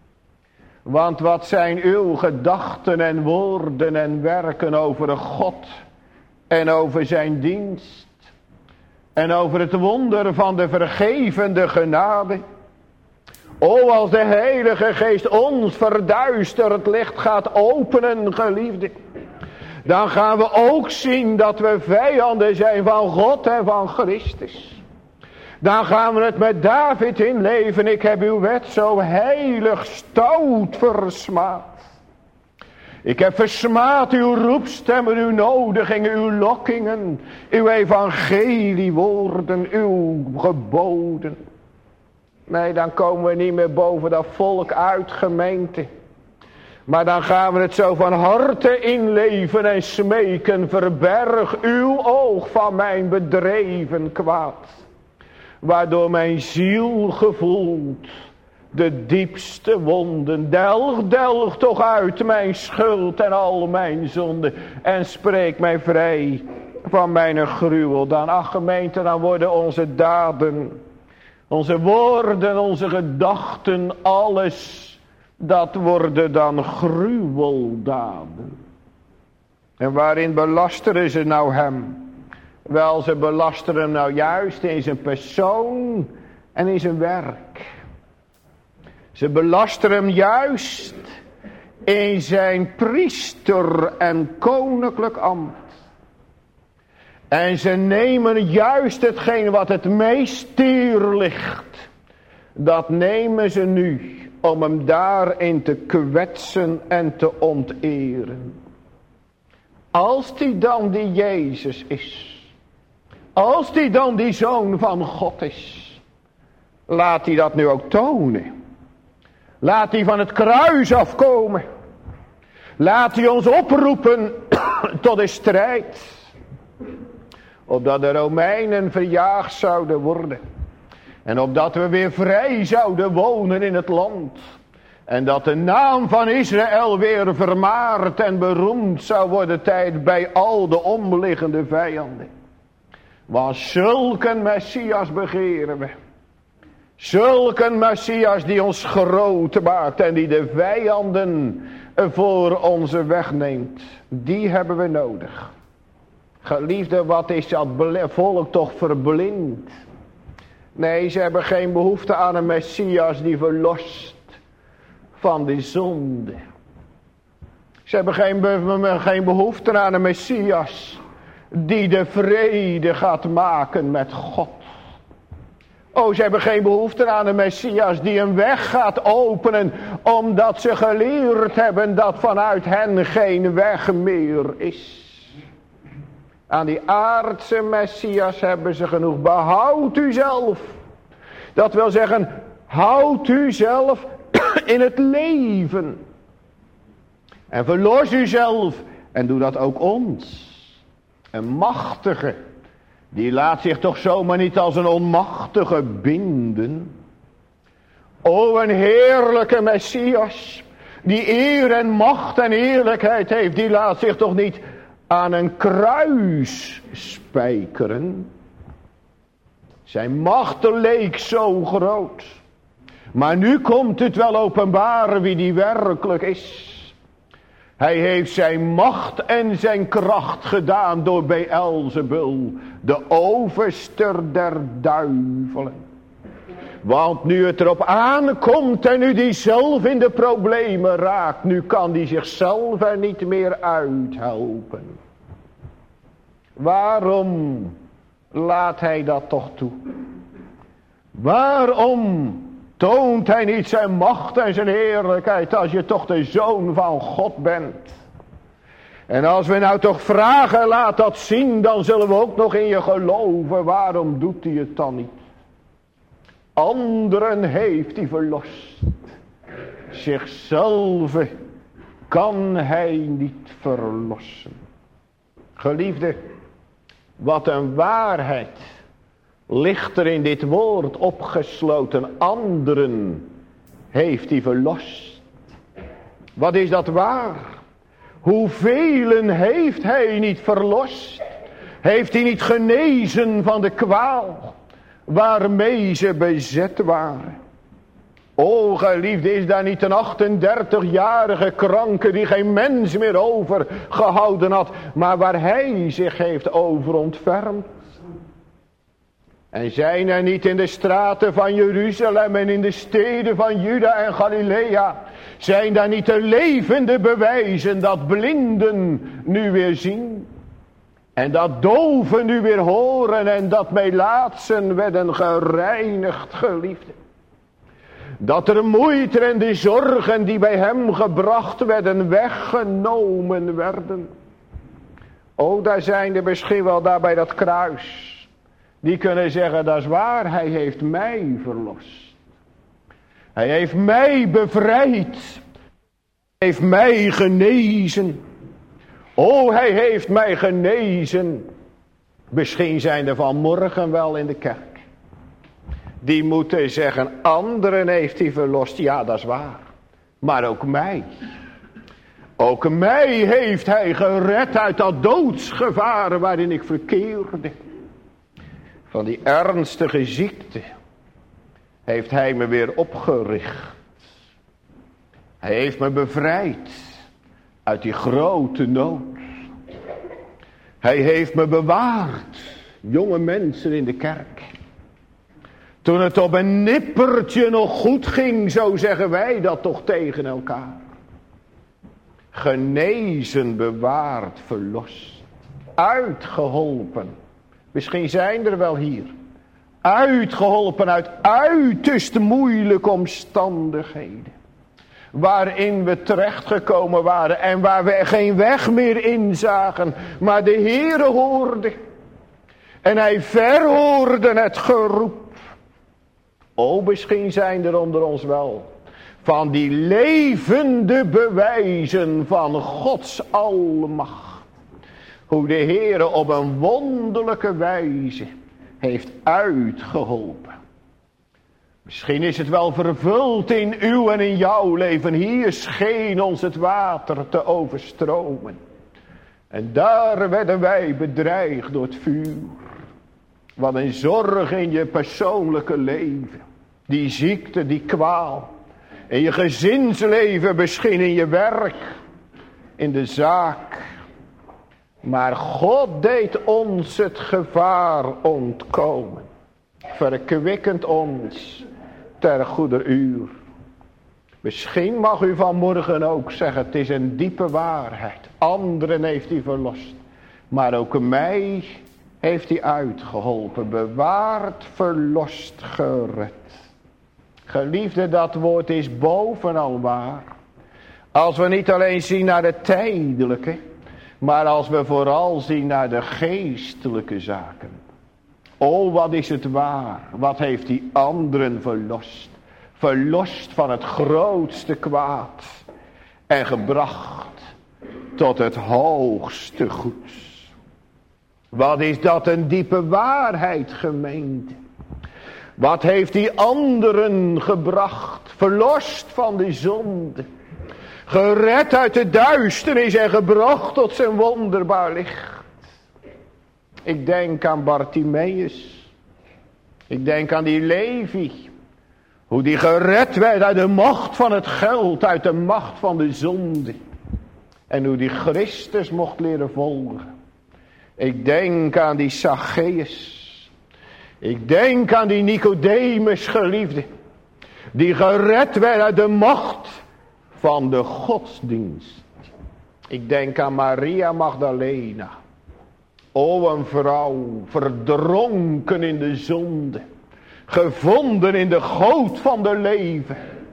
[SPEAKER 1] Want wat zijn uw gedachten en woorden en werken over God en over zijn dienst en over het wonder van de vergevende genade? O, als de Heilige Geest ons verduisterd licht gaat openen, geliefde, dan gaan we ook zien dat we vijanden zijn van God en van Christus. Dan gaan we het met David inleven. Ik heb uw wet zo heilig stout versmaad. Ik heb versmaad uw roepstemmen, uw nodigingen, uw lokkingen, uw evangeliewoorden, uw geboden. Nee, dan komen we niet meer boven dat volk uit, gemeente. Maar dan gaan we het zo van harte inleven en smeken. Verberg uw oog van mijn bedreven kwaad. Waardoor mijn ziel gevoelt de diepste wonden. Delg, delg toch uit mijn schuld en al mijn zonden. En spreek mij vrij van mijn gruwel. Dan, ach gemeente, dan worden onze daden, onze woorden, onze gedachten, alles, dat worden dan gruweldaden. En waarin belasteren ze nou hem? Wel, ze belasteren hem nou juist in zijn persoon en in zijn werk. Ze belasteren hem juist in zijn priester en koninklijk ambt. En ze nemen juist hetgeen wat het meest teer ligt. Dat nemen ze nu om hem daarin te kwetsen en te onteren. Als die dan die Jezus is. Als die dan die Zoon van God is. Laat hij dat nu ook tonen. Laat hij van het kruis afkomen. Laat hij ons oproepen tot de strijd. Opdat de Romeinen verjaagd zouden worden. En opdat we weer vrij zouden wonen in het land. En dat de naam van Israël weer vermaard en beroemd zou worden tijd bij al de omliggende vijanden. Want zulke Messias begeren we. Zulke Messias die ons groot maakt en die de vijanden voor onze wegneemt. Die hebben we nodig. Geliefde, wat is dat volk toch verblind? Nee, ze hebben geen behoefte aan een Messias die verlost van die zonde. Ze hebben geen, be- geen behoefte aan een Messias die de vrede gaat maken met God. Oh, ze hebben geen behoefte aan een Messias die een weg gaat openen, omdat ze geleerd hebben dat vanuit hen geen weg meer is. Aan die aardse Messias hebben ze genoeg. Behoud u zelf. Dat wil zeggen, houd u zelf in het leven. En verlos u zelf. En doe dat ook ons. Een machtige. Die laat zich toch zomaar niet als een onmachtige binden. O, een heerlijke Messias. Die eer en macht en eerlijkheid heeft. Die laat zich toch niet aan een kruis spijkeren. Zijn macht leek zo groot. Maar nu komt het wel openbaren wie die werkelijk is. Hij heeft zijn macht en zijn kracht gedaan door Beelzebul, de overster der duivelen. Want nu het erop aankomt en nu die zelf in de problemen raakt, nu kan die zichzelf er niet meer uithelpen. Waarom laat hij dat toch toe? Waarom toont hij niet zijn macht en zijn heerlijkheid als je toch de Zoon van God bent? En als we nou toch vragen, laat dat zien, dan zullen we ook nog in je geloven. Waarom doet hij het dan niet? Anderen heeft hij verlost. Zichzelf kan hij niet verlossen. Geliefde, wat een waarheid ligt er in dit woord opgesloten. Anderen heeft hij verlost. Wat is dat waar? Hoeveel heeft hij niet verlost? Heeft hij niet genezen van de kwaal waarmee ze bezet waren? O geliefde, is daar niet een achtendertigjarige kranke die geen mens meer overgehouden had, maar waar hij zich heeft over ontfermd? En zijn er niet in de straten van Jeruzalem en in de steden van Juda en Galilea, zijn daar niet de levende bewijzen dat blinden nu weer zien? En dat doven nu weer horen en dat melaatsen werden gereinigd, geliefde. Dat er moeite en de zorgen die bij hem gebracht werden, weggenomen werden. Oh, daar zijn er misschien wel daar bij dat kruis. Die kunnen zeggen, dat is waar, hij heeft mij verlost. Hij heeft mij bevrijd. Hij heeft mij genezen. Oh, hij heeft mij genezen. Misschien zijn er vanmorgen wel in de kerk. Die moeten zeggen, anderen heeft hij verlost. Ja, dat is waar. Maar ook mij. Ook mij heeft hij gered uit dat doodsgevaar waarin ik verkeerde. Van die ernstige ziekte heeft hij me weer opgericht. Hij heeft me bevrijd uit die grote nood. Hij heeft me bewaard, jonge mensen in de kerk. Toen het op een nippertje nog goed ging, zo zeggen wij dat toch tegen elkaar. Genezen, bewaard, verlost, uitgeholpen. Misschien zijn er wel hier. Uitgeholpen uit uiterst moeilijke omstandigheden. Waarin we terechtgekomen waren en waar we geen weg meer in zagen. Maar de Heere hoorde. En hij verhoorde het geroep. O, misschien zijn er onder ons wel van die levende bewijzen van Gods almacht. Hoe de Heere op een wonderlijke wijze heeft uitgeholpen. Misschien is het wel vervuld in uw en in jouw leven. Hier scheen ons het water te overstromen. En daar werden wij bedreigd door het vuur. Wat een zorg in je persoonlijke leven. Die ziekte, die kwaal. In je gezinsleven, misschien in je werk. In de zaak. Maar God deed ons het gevaar ontkomen. Verkwikkend ons ter goeder uur. Misschien mag u vanmorgen ook zeggen, het is een diepe waarheid. Anderen heeft hij verlost. Maar ook mij heeft hij uitgeholpen. Bewaard, verlost, gered. Geliefde, dat woord is bovenal waar. Als we niet alleen zien naar het tijdelijke, maar als we vooral zien naar de geestelijke zaken. O, wat is het waar. Wat heeft die anderen verlost. Verlost van het grootste kwaad. En gebracht tot het hoogste goeds. Wat is dat een diepe waarheid, gemeente. Wat heeft die anderen gebracht. Verlost van de zonde. Gered uit de duisternis en gebracht tot zijn wonderbaar licht. Ik denk aan Bartimaeus. Ik denk aan die Levi. Hoe die gered werd uit de macht van het geld, uit de macht van de zonde. En hoe die Christus mocht leren volgen. Ik denk aan die Zacchaeus. Ik denk aan die Nicodemus, geliefde. Die gered werd uit de macht van de godsdienst. Ik denk aan Maria Magdalena. O, een vrouw, verdronken in de zonde. Gevonden in de goot van de leven.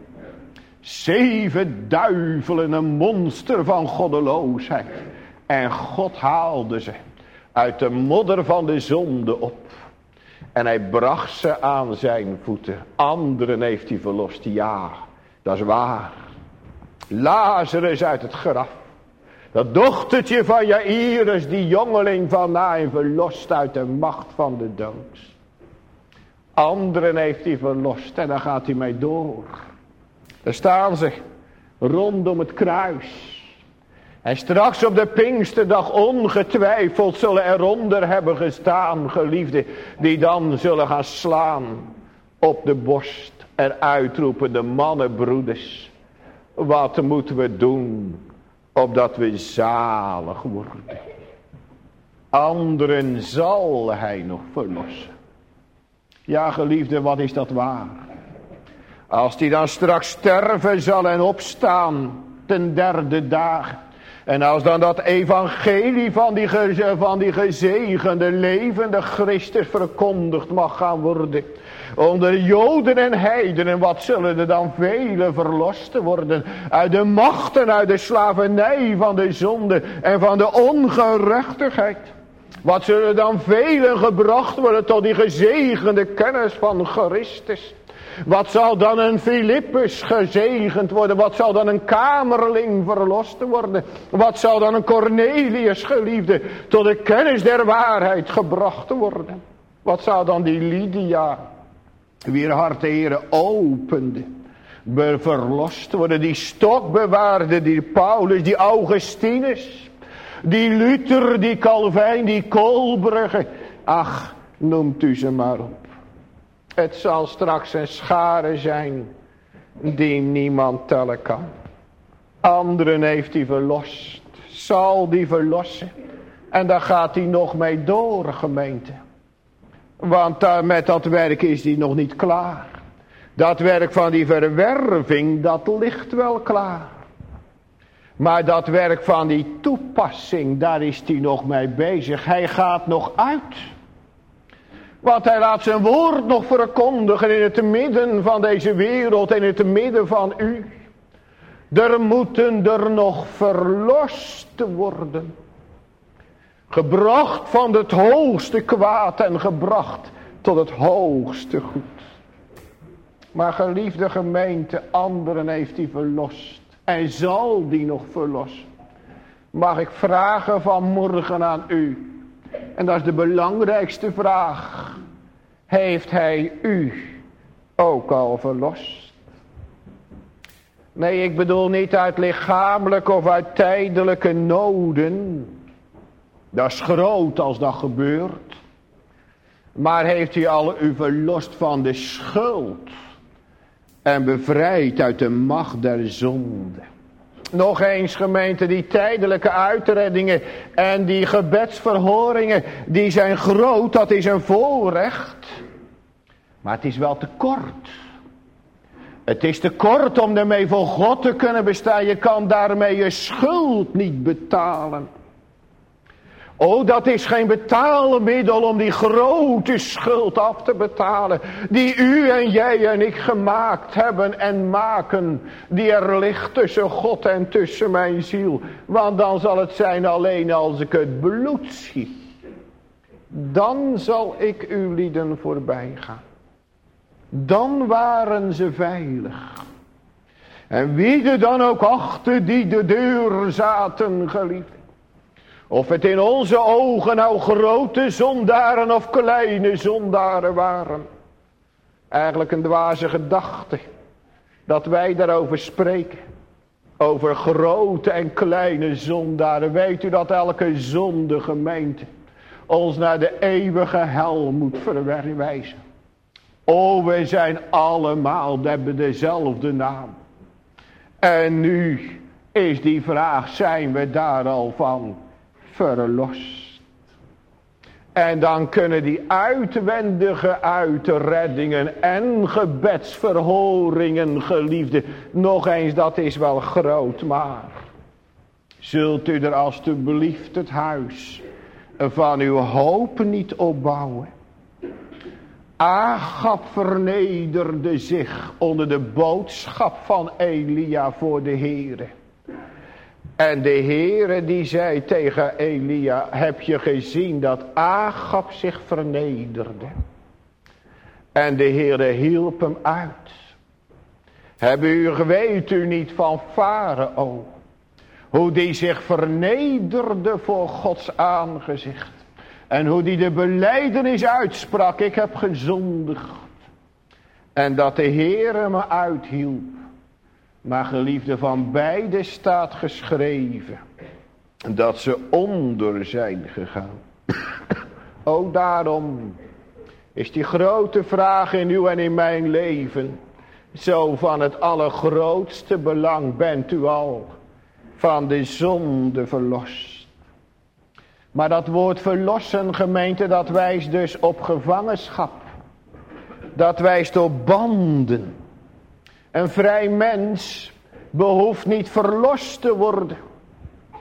[SPEAKER 1] Zeven duivelen, een monster van goddeloosheid. En God haalde ze uit de modder van de zonde op. En hij bracht ze aan zijn voeten. Anderen heeft hij verlost, ja, dat is waar. Lazarus uit het graf. Dat dochtertje van Jairus, die jongeling van Naïn, verlost uit de macht van de dood. Anderen heeft hij verlost en dan gaat hij mee door. Daar staan ze rondom het kruis. En straks op de Pinksterdag ongetwijfeld zullen eronder hebben gestaan, geliefden, die dan zullen gaan slaan op de borst en uitroepen, de mannenbroeders. Wat moeten we doen, opdat we zalig worden? Anderen zal hij nog verlossen. Ja, geliefde, wat is dat waar? Als die dan straks sterven zal en opstaan ten derde dag, En als dan dat evangelie van die, ge, van die gezegende, levende Christus verkondigd mag gaan worden. Onder Joden en heidenen, wat zullen er dan velen verlost worden. Uit de machten, uit de slavernij van de zonde en van de ongerechtigheid. Wat zullen dan velen gebracht worden tot die gezegende kennis van Christus. Wat zal dan een Filippus gezegend worden? Wat zal dan een kamerling verlost worden? Wat zal dan een Cornelius geliefde tot de kennis der waarheid gebracht worden? Wat zou dan die Lydia, wier hart de Heere opende, verlost worden? Die stokbewaarde, die Paulus, die Augustinus, die Luther, die Calvijn, die Koolbrugge. Ach, noemt u ze maar op. Het zal straks een schare zijn die niemand tellen kan. Anderen heeft hij verlost. Zal die verlossen. En daar gaat hij nog mee door, gemeente. Want uh, met dat werk is hij nog niet klaar. Dat werk van die verwerving, dat ligt wel klaar. Maar dat werk van die toepassing, daar is hij nog mee bezig. Hij gaat nog uit. Want hij laat zijn woord nog verkondigen in het midden van deze wereld, in het midden van u. Er moeten er nog verlost worden. Gebracht van het hoogste kwaad en gebracht tot het hoogste goed. Maar geliefde gemeente, anderen heeft hij verlost. En zal die nog verlossen. Mag ik vragen vanmorgen aan u. En dat is de belangrijkste vraag. Heeft hij u ook al verlost? Nee, ik bedoel niet uit lichamelijke of uit tijdelijke noden. Dat is groot als dat gebeurt. Maar heeft hij al u verlost van de schuld? En bevrijd uit de macht der zonde? Nog eens gemeente, die tijdelijke uitreddingen en die gebedsverhoringen, die zijn groot, dat is een voorrecht. Maar het is wel te kort. Het is te kort om ermee voor God te kunnen bestaan. Je kan daarmee je schuld niet betalen. Oh, dat is geen betaalmiddel om die grote schuld af te betalen. Die u en jij en ik gemaakt hebben en maken. Die er ligt tussen God en tussen mijn ziel. Want dan zal het zijn alleen als ik het bloed zie. Dan zal ik uw lieden voorbij gaan. Dan waren ze veilig. En wie er dan ook achter die de deur zaten, geliefd. Of het in onze ogen nou grote zondaren of kleine zondaren waren. Eigenlijk een dwaze gedachte. Dat wij daarover spreken. Over grote en kleine zondaren. Weet u dat elke zonde gemeente ons naar de eeuwige hel moet verwijzen. O, wij zijn allemaal, we hebben dezelfde naam. En nu is die vraag, zijn we daar al van verlost? En dan kunnen die uitwendige uitreddingen en gebedsverhoringen, geliefde, nog eens, dat is wel groot, maar zult u er alstublieft het huis van uw hoop niet opbouwen? Agab vernederde zich onder de boodschap van Elia voor de Heere. En de Heere die zei tegen Elia, heb je gezien dat Agab zich vernederde? En de Heere hielp hem uit. Hebben u weet u niet van Farao, hoe die zich vernederde voor Gods aangezicht? En hoe die de belijdenis uitsprak, ik heb gezondigd. En dat de Heere me uithielp. Maar geliefde, van beide staat geschreven dat ze onder zijn gegaan. Ook daarom is die grote vraag in uw en in mijn leven zo van het allergrootste belang. Bent u al van de zonde verlost? Maar dat woord verlossen, gemeente, dat wijst dus op gevangenschap. Dat wijst op banden. Een vrij mens behoeft niet verlost te worden.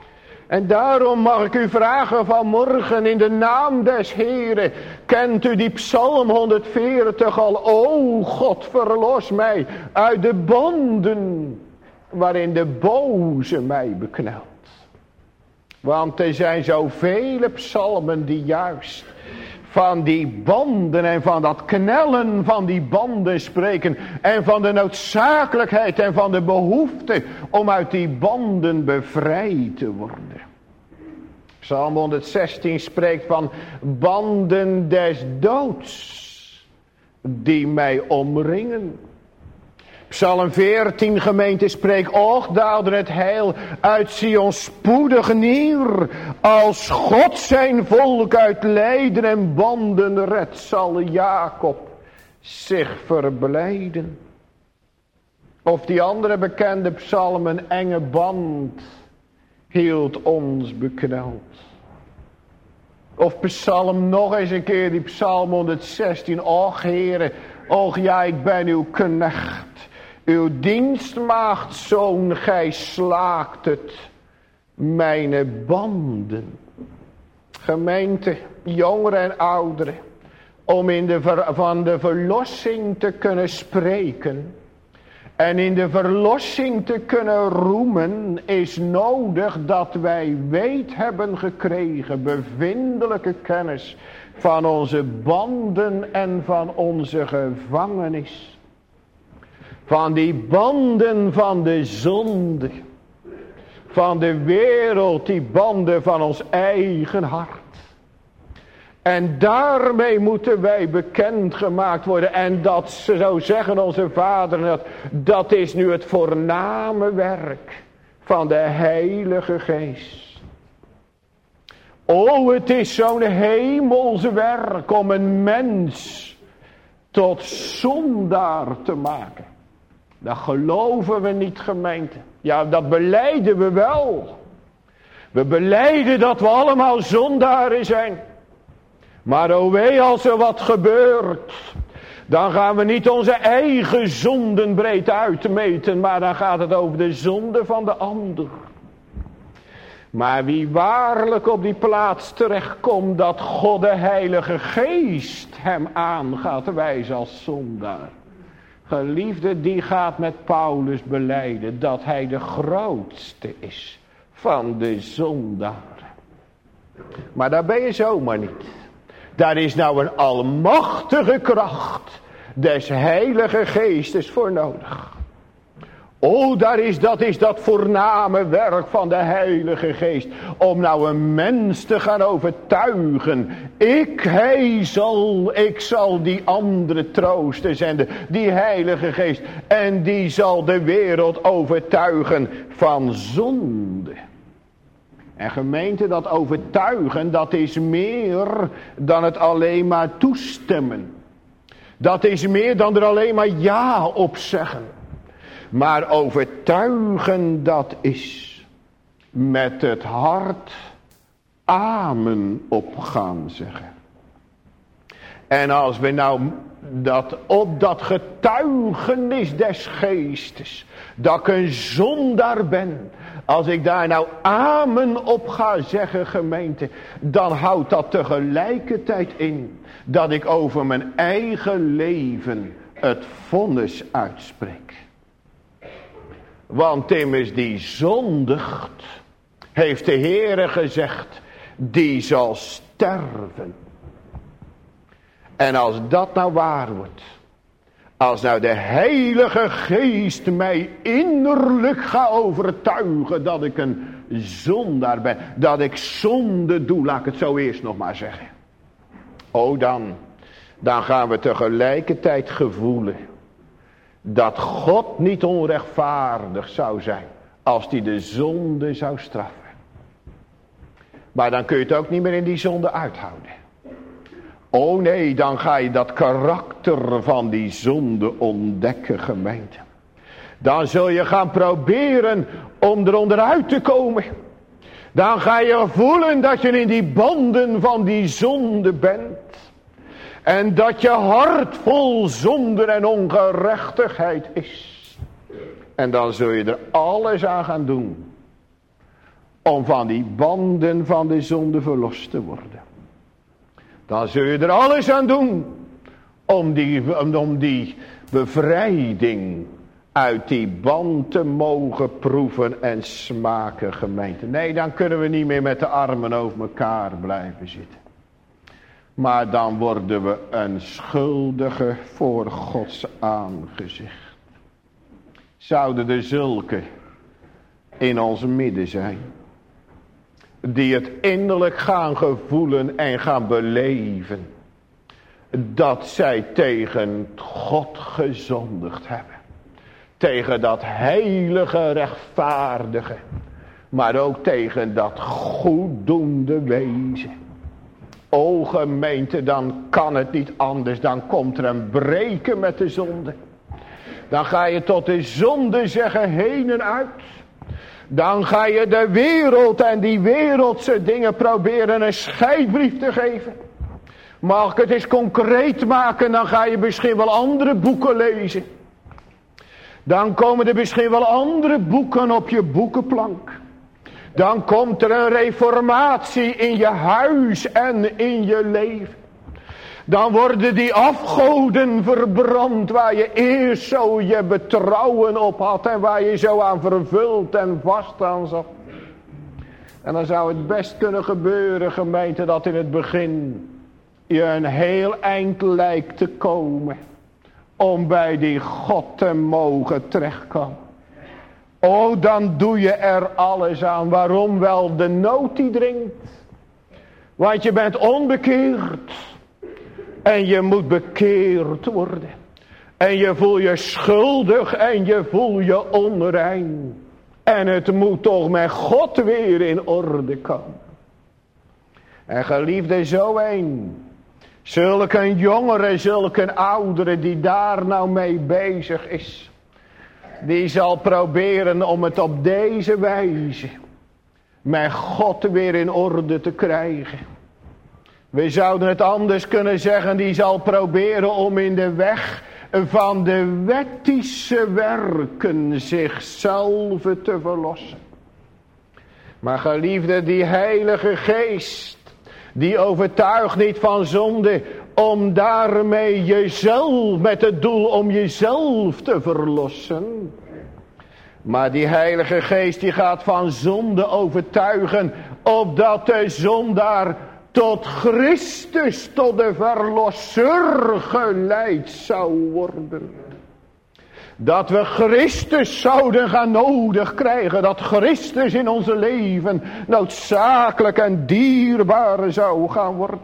[SPEAKER 1] En daarom mag ik u vragen vanmorgen in de naam des Heren. Kent u die Psalm honderdveertig al? O God, verlos mij uit de banden waarin de boze mij beknelt. Want er zijn zoveel psalmen die juist van die banden en van dat knellen van die banden spreken. En van de noodzakelijkheid en van de behoefte om uit die banden bevrijd te worden. Psalm honderdzestien spreekt van banden des doods die mij omringen. Psalm veertien gemeente spreekt, och daalde het heil uit Sion spoedig neer. Als God zijn volk uit lijden en banden redt, zal Jacob zich verblijden. Of die andere bekende psalm, een enge band hield ons bekneld. Of psalm nog eens een keer, die psalm honderdzestien. Och Heere, och ja, ik ben uw knecht. Uw dienstmaagdzoon, gij slaakt het, mijn banden. Gemeente, jongeren en ouderen, om in de ver, van de verlossing te kunnen spreken en in de verlossing te kunnen roemen, is nodig dat wij weet hebben gekregen, bevindelijke kennis van onze banden en van onze gevangenis. Van die banden van de zonde. Van de wereld, die banden van ons eigen hart. En daarmee moeten wij bekendgemaakt worden. En dat, zo zeggen onze vaderen, dat, dat is nu het voorname werk van de Heilige Geest. O, het is zo'n hemels werk om een mens tot zondaar te maken. Dat geloven we niet, gemeente. Ja, dat belijden we wel. We belijden dat we allemaal zondaren zijn. Maar o wee, als er wat gebeurt, dan gaan we niet onze eigen zonden breed uitmeten, maar dan gaat het over de zonde van de ander. Maar wie waarlijk op die plaats terechtkomt, dat God de Heilige Geest hem aan gaat wijzen als zondaar. Geliefde, die gaat met Paulus belijden dat hij de grootste is van de zondaren. Maar daar ben je zomaar niet. Daar is nou een almachtige kracht des Heilige Geestes voor nodig. O, daar is, dat is dat voorname werk van de Heilige Geest. Om nou een mens te gaan overtuigen. Ik, hij zal, ik zal die andere troosten zenden. Die Heilige Geest. En die zal de wereld overtuigen van zonde. En gemeente, dat overtuigen, dat is meer dan het alleen maar toestemmen. Dat is meer dan er alleen maar ja op zeggen. Maar overtuigen, dat is met het hart amen op gaan zeggen. En als we nou dat op dat getuigenis des geestes, dat ik een zondaar ben, als ik daar nou amen op ga zeggen, gemeente, dan houdt dat tegelijkertijd in dat ik over mijn eigen leven het vonnis uitspreek. Want immers die zondigt, heeft de Heere gezegd, die zal sterven. En als dat nou waar wordt, als nou de Heilige Geest mij innerlijk gaat overtuigen dat ik een zondaar ben, dat ik zonde doe, laat ik het zo eerst nog maar zeggen. O dan, dan gaan we tegelijkertijd gevoelen dat God niet onrechtvaardig zou zijn als hij de zonde zou straffen. Maar dan kun je het ook niet meer in die zonde uithouden. Oh nee, dan ga je dat karakter van die zonde ontdekken, gemeente. Dan zul je gaan proberen om er onderuit te komen. Dan ga je voelen dat je in die banden van die zonde bent. En dat je hart vol zonde en ongerechtigheid is. En dan zul je er alles aan gaan doen om van die banden van de zonde verlost te worden. Dan zul je er alles aan doen om die, om, om die bevrijding uit die band te mogen proeven en smaken, gemeente. Nee, dan kunnen we niet meer met de armen over elkaar blijven zitten. Maar dan worden we een schuldige voor Gods aangezicht. Zouden er zulke in ons midden zijn, die het innerlijk gaan gevoelen en gaan beleven, dat zij tegen God gezondigd hebben. Tegen dat heilige, rechtvaardige, maar ook tegen dat goeddoende wezen. O gemeente, dan kan het niet anders, dan komt er een breken met de zonde. Dan ga je tot de zonde zeggen heen en uit. Dan ga je de wereld en die wereldse dingen proberen een scheidbrief te geven. Mag ik het eens concreet maken, dan ga je misschien wel andere boeken lezen. Dan komen er misschien wel andere boeken op je boekenplank. Dan komt er een reformatie in je huis en in je leven. Dan worden die afgoden verbrand waar je eerst zo je betrouwen op had en waar je zo aan vervuld en vast aan zat. En dan zou het best kunnen gebeuren, gemeente, dat in het begin je een heel eind lijkt te komen om bij die God te mogen terechtkomen. O, dan doe je er alles aan. Waarom? Wel, de nood die dringt. Want je bent onbekeerd. En je moet bekeerd worden. En je voelt je schuldig en je voelt je onrein. En het moet toch met God weer in orde komen. En geliefde, zo een. Zulke een jongere, zulke een oudere die daar nou mee bezig is. Die zal proberen om het op deze wijze met God weer in orde te krijgen. We zouden het anders kunnen zeggen, die zal proberen om in de weg van de wettische werken zichzelf te verlossen. Maar geliefde, die Heilige Geest, die overtuigt niet van zonde, om daarmee jezelf, met het doel om jezelf te verlossen. Maar die Heilige Geest die gaat van zonde overtuigen, opdat de zondaar tot Christus, tot de verlosser geleid zou worden. Dat we Christus zouden gaan nodig krijgen. Dat Christus in ons leven noodzakelijk en dierbaar zou gaan worden.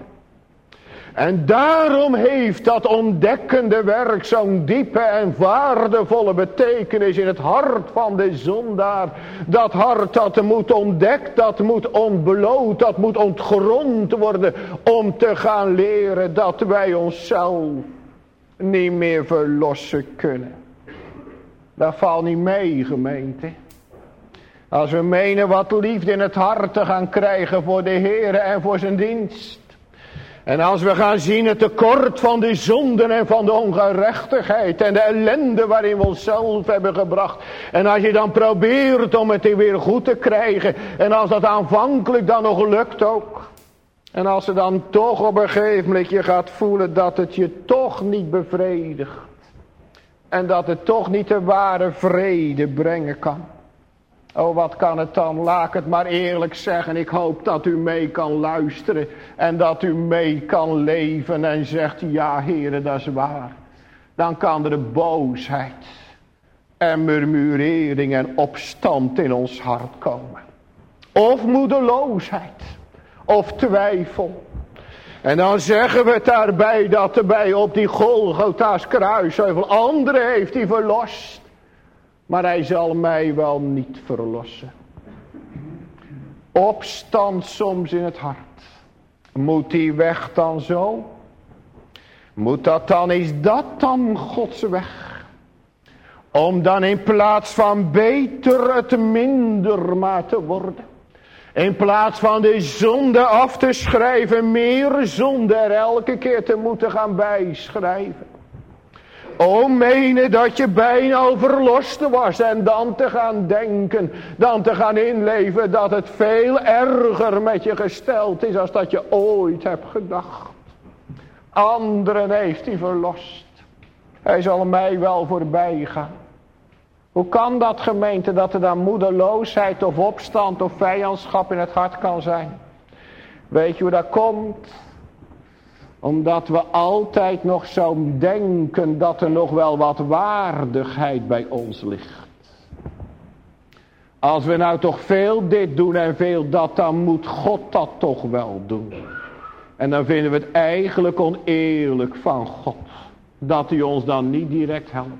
[SPEAKER 1] En daarom heeft dat ontdekkende werk zo'n diepe en waardevolle betekenis in het hart van de zondaar. Dat hart dat moet ontdekt, dat moet ontbloot, dat moet ontgrond worden. Om te gaan leren dat wij onszelf niet meer verlossen kunnen. Dat valt niet mee, gemeente. Als we menen wat liefde in het hart te gaan krijgen voor de Heer en voor zijn dienst. En als we gaan zien het tekort van de zonden en van de ongerechtigheid en de ellende waarin we onszelf hebben gebracht. En als je dan probeert om het weer goed te krijgen. En als dat aanvankelijk dan nog lukt ook. En als je dan toch op een gegeven moment je gaat voelen dat het je toch niet bevredigt. En dat het toch niet de ware vrede brengen kan. Oh, wat kan het dan? Laat ik het maar eerlijk zeggen. Ik hoop dat u mee kan luisteren. En dat u mee kan leven. En zegt, ja Heere, dat is waar. Dan kan er boosheid. En murmurering en opstand in ons hart komen. Of moedeloosheid. Of twijfel. En dan zeggen we het daarbij dat erbij op die Golgotha's kruisheuvel anderen heeft hij verlost. Maar hij zal mij wel niet verlossen. Opstand soms in het hart. Moet die weg dan zo? Moet dat dan, is dat dan Gods weg? Om dan in plaats van beter het minder maar te worden. In plaats van de zonde af te schrijven, meer zonde er elke keer te moeten gaan bijschrijven. O menen dat je bijna verlost was en dan te gaan denken, dan te gaan inleven dat het veel erger met je gesteld is als dat je ooit hebt gedacht. Anderen heeft hij verlost. Hij zal mij wel voorbij gaan. Hoe kan dat, gemeente, dat er dan moedeloosheid of opstand of vijandschap in het hart kan zijn? Weet je hoe dat komt? Omdat we altijd nog zo denken dat er nog wel wat waardigheid bij ons ligt. Als we nou toch veel dit doen en veel dat, dan moet God dat toch wel doen. En dan vinden we het eigenlijk oneerlijk van God. Dat hij ons dan niet direct helpt.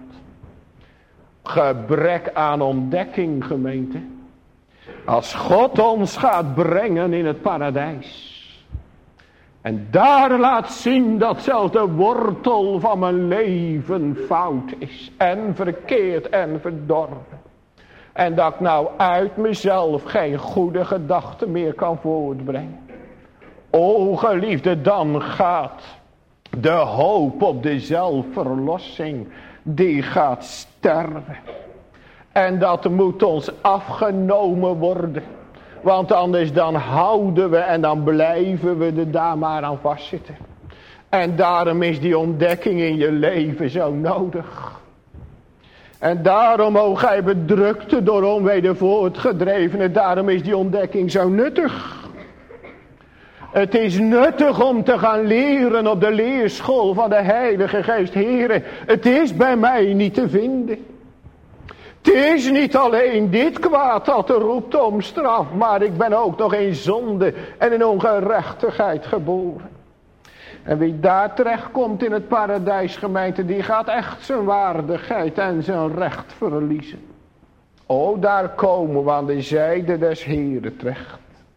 [SPEAKER 1] Gebrek aan ontdekking, gemeente. Als God ons gaat brengen in het paradijs. En daar laat zien dat zelfs de wortel van mijn leven fout is. En verkeerd en verdorven. En dat ik nou uit mezelf geen goede gedachten meer kan voortbrengen. O geliefde, dan gaat de hoop op de zelfverlossing, die gaat sterven. En dat moet ons afgenomen worden. Want anders dan houden we en dan blijven we er daar maar aan vastzitten. En daarom is die ontdekking in je leven zo nodig. En daarom, o gij bedrukte door onweder voortgedrevenen, daarom is die ontdekking zo nuttig. Het is nuttig om te gaan leren op de leerschool van de Heilige Geest. Here, het is bij mij niet te vinden. Het is niet alleen dit kwaad dat er roept om straf, maar ik ben ook nog in zonde en in ongerechtigheid geboren. En wie daar terecht komt in het paradijs, gemeente, die gaat echt zijn waardigheid en zijn recht verliezen. O, daar komen we aan de zijde des Heren terecht.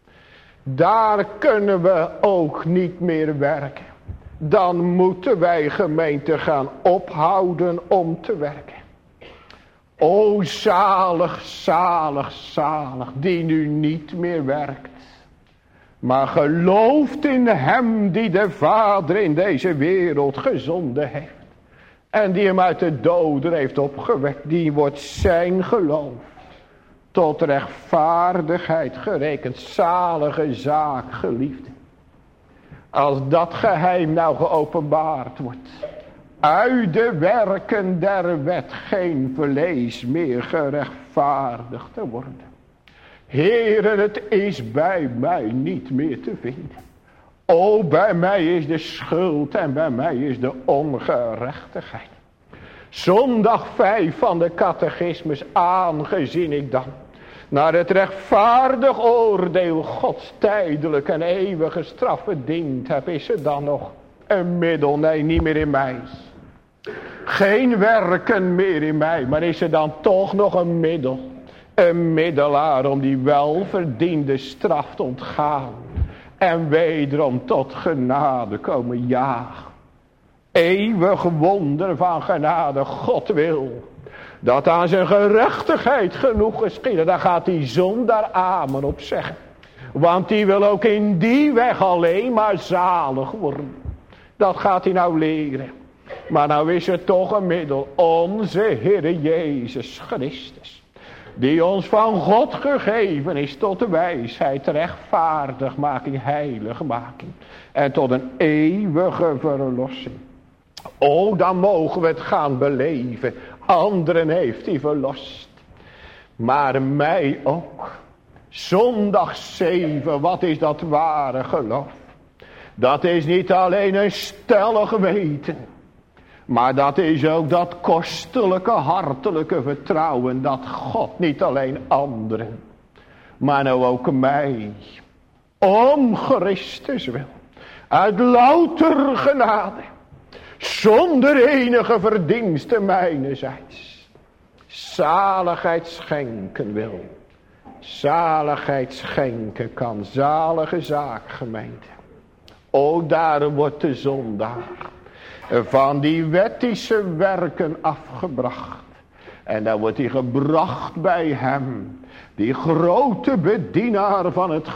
[SPEAKER 1] Daar kunnen we ook niet meer werken. Dan moeten wij, gemeente, gaan ophouden om te werken. O zalig, zalig, zalig, die nu niet meer werkt. Maar gelooft in hem die de Vader in deze wereld gezonden heeft. En die hem uit de doden heeft opgewekt. Die wordt zijn geloof tot rechtvaardigheid gerekend. Zalige zaak, geliefde. Als dat geheim nou geopenbaard wordt. Uit de werken der wet geen vlees meer gerechtvaardigd te worden. Heere, het is bij mij niet meer te vinden. O, bij mij is de schuld en bij mij is de ongerechtigheid. Zondag vijf van de catechismus, aangezien ik dan naar het rechtvaardig oordeel Gods tijdelijk en eeuwige straf verdiend heb, is er dan nog een middel? Nee, niet meer in mij. Geen werken meer in mij, maar is er dan toch nog een middel? Een middelaar om die welverdiende straf te ontgaan. En wederom tot genade komen. Ja, eeuwig wonder van genade. God wil dat aan zijn gerechtigheid genoeg geschieden. Daar gaat die zondaar amen op zeggen. Want die wil ook in die weg alleen maar zalig worden. Dat gaat hij nou leren. Maar nou is er toch een middel. Onze Heere Jezus Christus. Die ons van God gegeven is tot de wijsheid, rechtvaardigmaking, heiligmaking. En tot een eeuwige verlossing. O, dan mogen we het gaan beleven. Anderen heeft hij verlost. Maar mij ook. Zondag zeven, wat is dat ware geloof? Dat is niet alleen een stellig weten. Maar dat is ook dat kostelijke, hartelijke vertrouwen. Dat God niet alleen anderen, maar nou ook mij, om Christus wil, uit louter genade, zonder enige verdienste mijnerzijds, zaligheid schenken wil. Zaligheid schenken kan, zalige zaak, gemeente. O, daar wordt de zondaar van die wettische werken afgebracht. En dan wordt hij gebracht bij hem, die grote bedienaar van het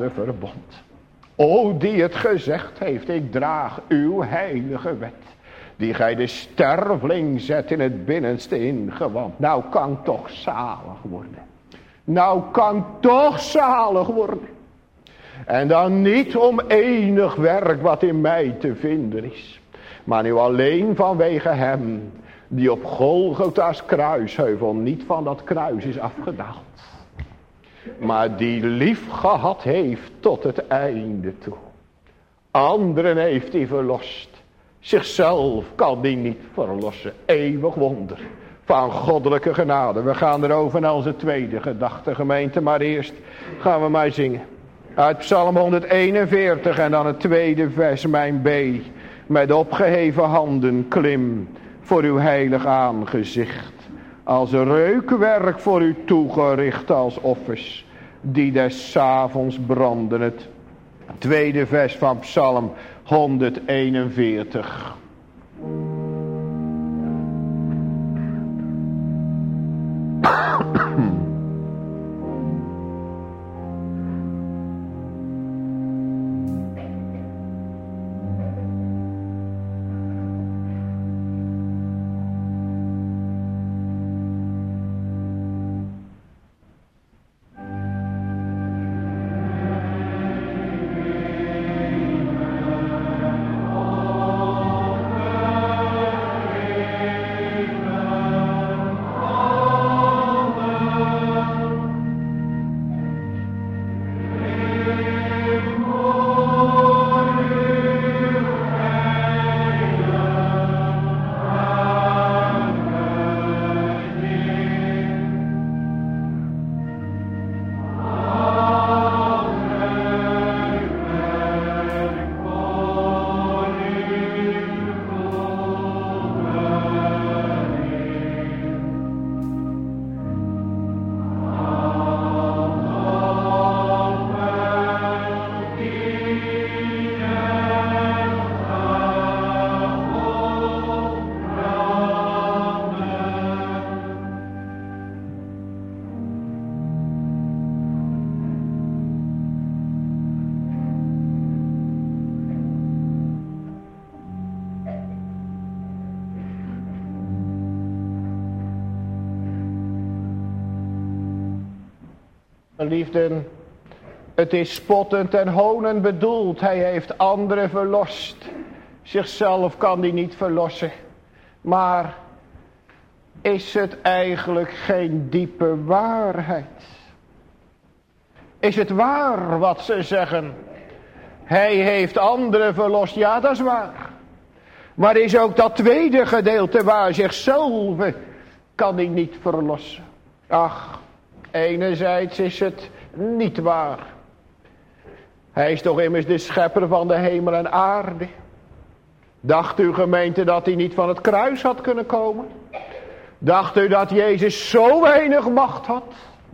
[SPEAKER 1] genadeverbond. O, die het gezegd heeft, ik draag uw heilige wet. die gij de sterveling zet in het binnenste ingewand. Nou kan toch zalig worden. Nou kan toch zalig worden. En dan niet om enig werk wat in mij te vinden is. Maar nu alleen vanwege hem die op Golgotha's kruisheuvel niet van dat kruis is afgedaald. Maar die lief gehad heeft tot het einde toe. Anderen heeft hij verlost. Zichzelf kan die niet verlossen. Eeuwig wonder van goddelijke genade. We gaan erover naar onze tweede gedachte, gemeente. Maar eerst gaan we maar zingen. Uit Psalm honderdeenenveertig en dan het tweede vers, mijn B. Met opgeheven handen klim voor uw heilig aangezicht. Als reukwerk voor u toegericht als offers, die des avonds branden. Het tweede vers van Psalm honderdeenenveertig. Liefden, het is spottend en honend bedoeld. Hij heeft anderen verlost. Zichzelf kan hij niet verlossen. Maar is het eigenlijk geen diepe waarheid? Is het waar wat ze zeggen? Hij heeft anderen verlost. Ja, dat is waar. Maar is ook dat tweede gedeelte waar? Zichzelf kan hij niet verlossen. Ach, enerzijds is het niet waar. Hij is toch immers de schepper van de hemel en aarde. Dacht u, gemeente, dat hij niet van het kruis had kunnen komen? Dacht u dat Jezus zo weinig macht had?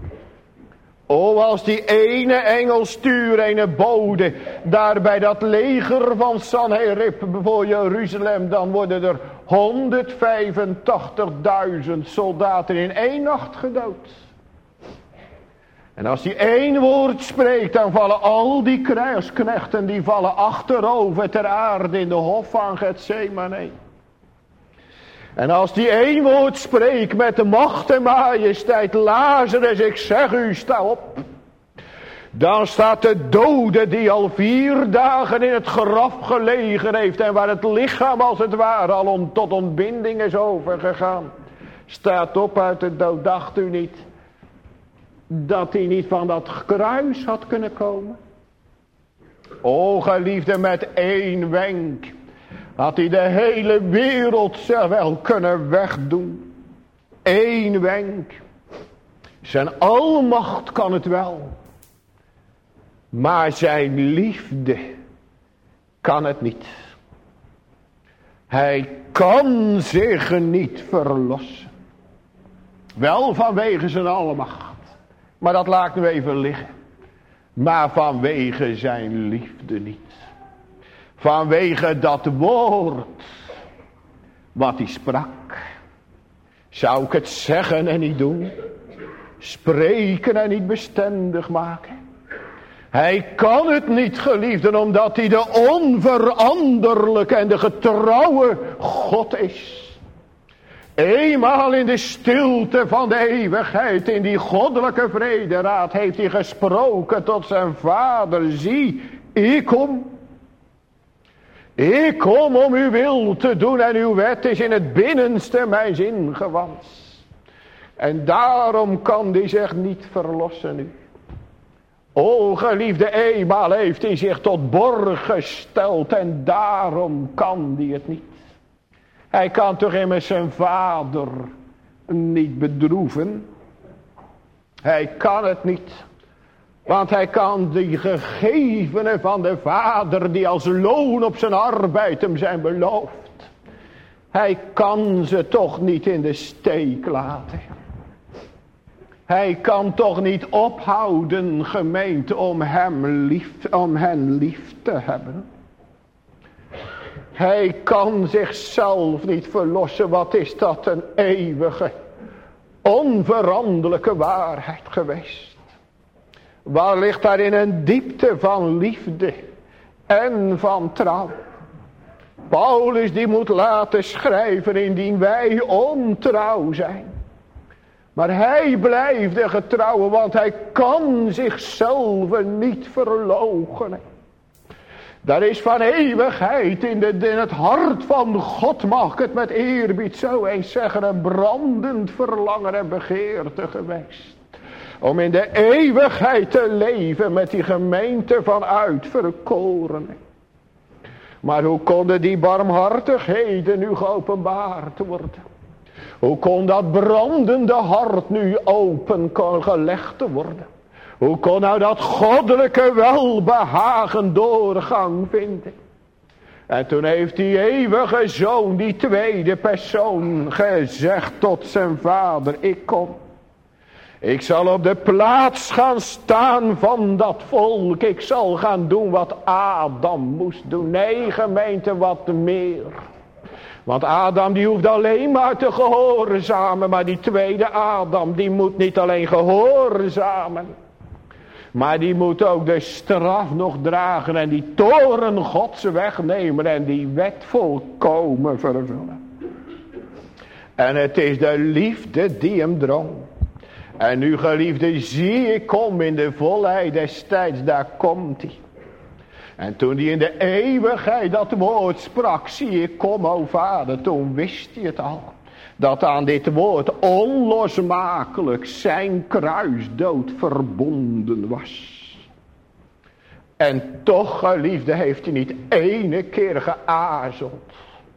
[SPEAKER 1] O, als die ene engel stuurde, ene bode, daar bij dat leger van Sanherib voor Jeruzalem, dan worden er honderdvijfentachtigduizend soldaten in één nacht gedood. En als hij één woord spreekt, dan vallen al die krijgsknechten, die vallen achterover ter aarde in de hof van Getsemane. En als die één woord spreekt met de macht en majesteit, Lazarus, ik zeg u, sta op. Dan staat de dode die al vier dagen in het graf gelegen heeft en waar het lichaam als het ware al om, tot ontbinding is overgegaan. Staat op uit de dood. Dacht u niet dat hij niet van dat kruis had kunnen komen? O geliefde, met één wenk had hij de hele wereld zelf wel kunnen wegdoen. Eén wenk. Zijn almacht kan het wel. Maar zijn liefde kan het niet. Hij kan zich niet verlossen. Wel vanwege zijn almacht. Maar dat laat nu even liggen. Maar vanwege zijn liefde niet. Vanwege dat woord wat hij sprak. Zou ik het zeggen en niet doen? Spreken en niet bestendig maken? Hij kan het niet, geliefden, omdat hij de onveranderlijke en de getrouwe God is. Eenmaal in de stilte van de eeuwigheid, in die goddelijke vrederaad, heeft hij gesproken tot zijn vader. Zie, ik kom. Ik kom om uw wil te doen en uw wet is in het binnenste mijns ingewans. En daarom kan die zich niet verlossen nu. O geliefde, eenmaal heeft hij zich tot borg gesteld en daarom kan die het niet. Hij kan toch immers zijn vader niet bedroeven. Hij kan het niet. Want hij kan die gegevenen van de vader die als loon op zijn arbeid hem zijn beloofd. Hij kan ze toch niet in de steek laten. Hij kan toch niet ophouden, gemeente, om hem lief, om hen lief te hebben. Hij kan zichzelf niet verlossen. Wat is dat een eeuwige, onveranderlijke waarheid geweest. Waar ligt daarin een diepte van liefde en van trouw. Paulus die moet laten schrijven indien wij ontrouw zijn. Maar hij blijft de getrouwe, want hij kan zichzelf niet verloochenen. Daar is van eeuwigheid in, de, in het hart van God, mag ik het met eerbied zo eens zeggen, een brandend verlangen en begeerte geweest. Om in de eeuwigheid te leven met die gemeente van uitverkorenen. Maar hoe konden die barmhartigheden nu geopenbaard worden? Hoe kon dat brandende hart nu open gelegd worden? Hoe kon nou dat goddelijke welbehagen doorgang vinden? En toen heeft die eeuwige zoon, die tweede persoon, gezegd tot zijn vader, ik kom. Ik zal op de plaats gaan staan van dat volk. Ik zal gaan doen wat Adam moest doen. Nee, gemeente, wat meer. Want Adam die hoeft alleen maar te gehoorzamen. Maar die tweede Adam die moet niet alleen gehoorzamen. Maar die moet ook de straf nog dragen. En die toren Gods wegnemen. En die wet volkomen vervullen. En het is de liefde die hem drong. En nu geliefde, zie ik kom in de volheid des tijds, daar komt hij. En toen hij in de eeuwigheid dat woord sprak, zie ik kom, o vader, toen wist hij het al. Dat aan dit woord onlosmakelijk zijn kruisdood verbonden was. En toch, geliefde, heeft hij niet ene keer geaarzeld.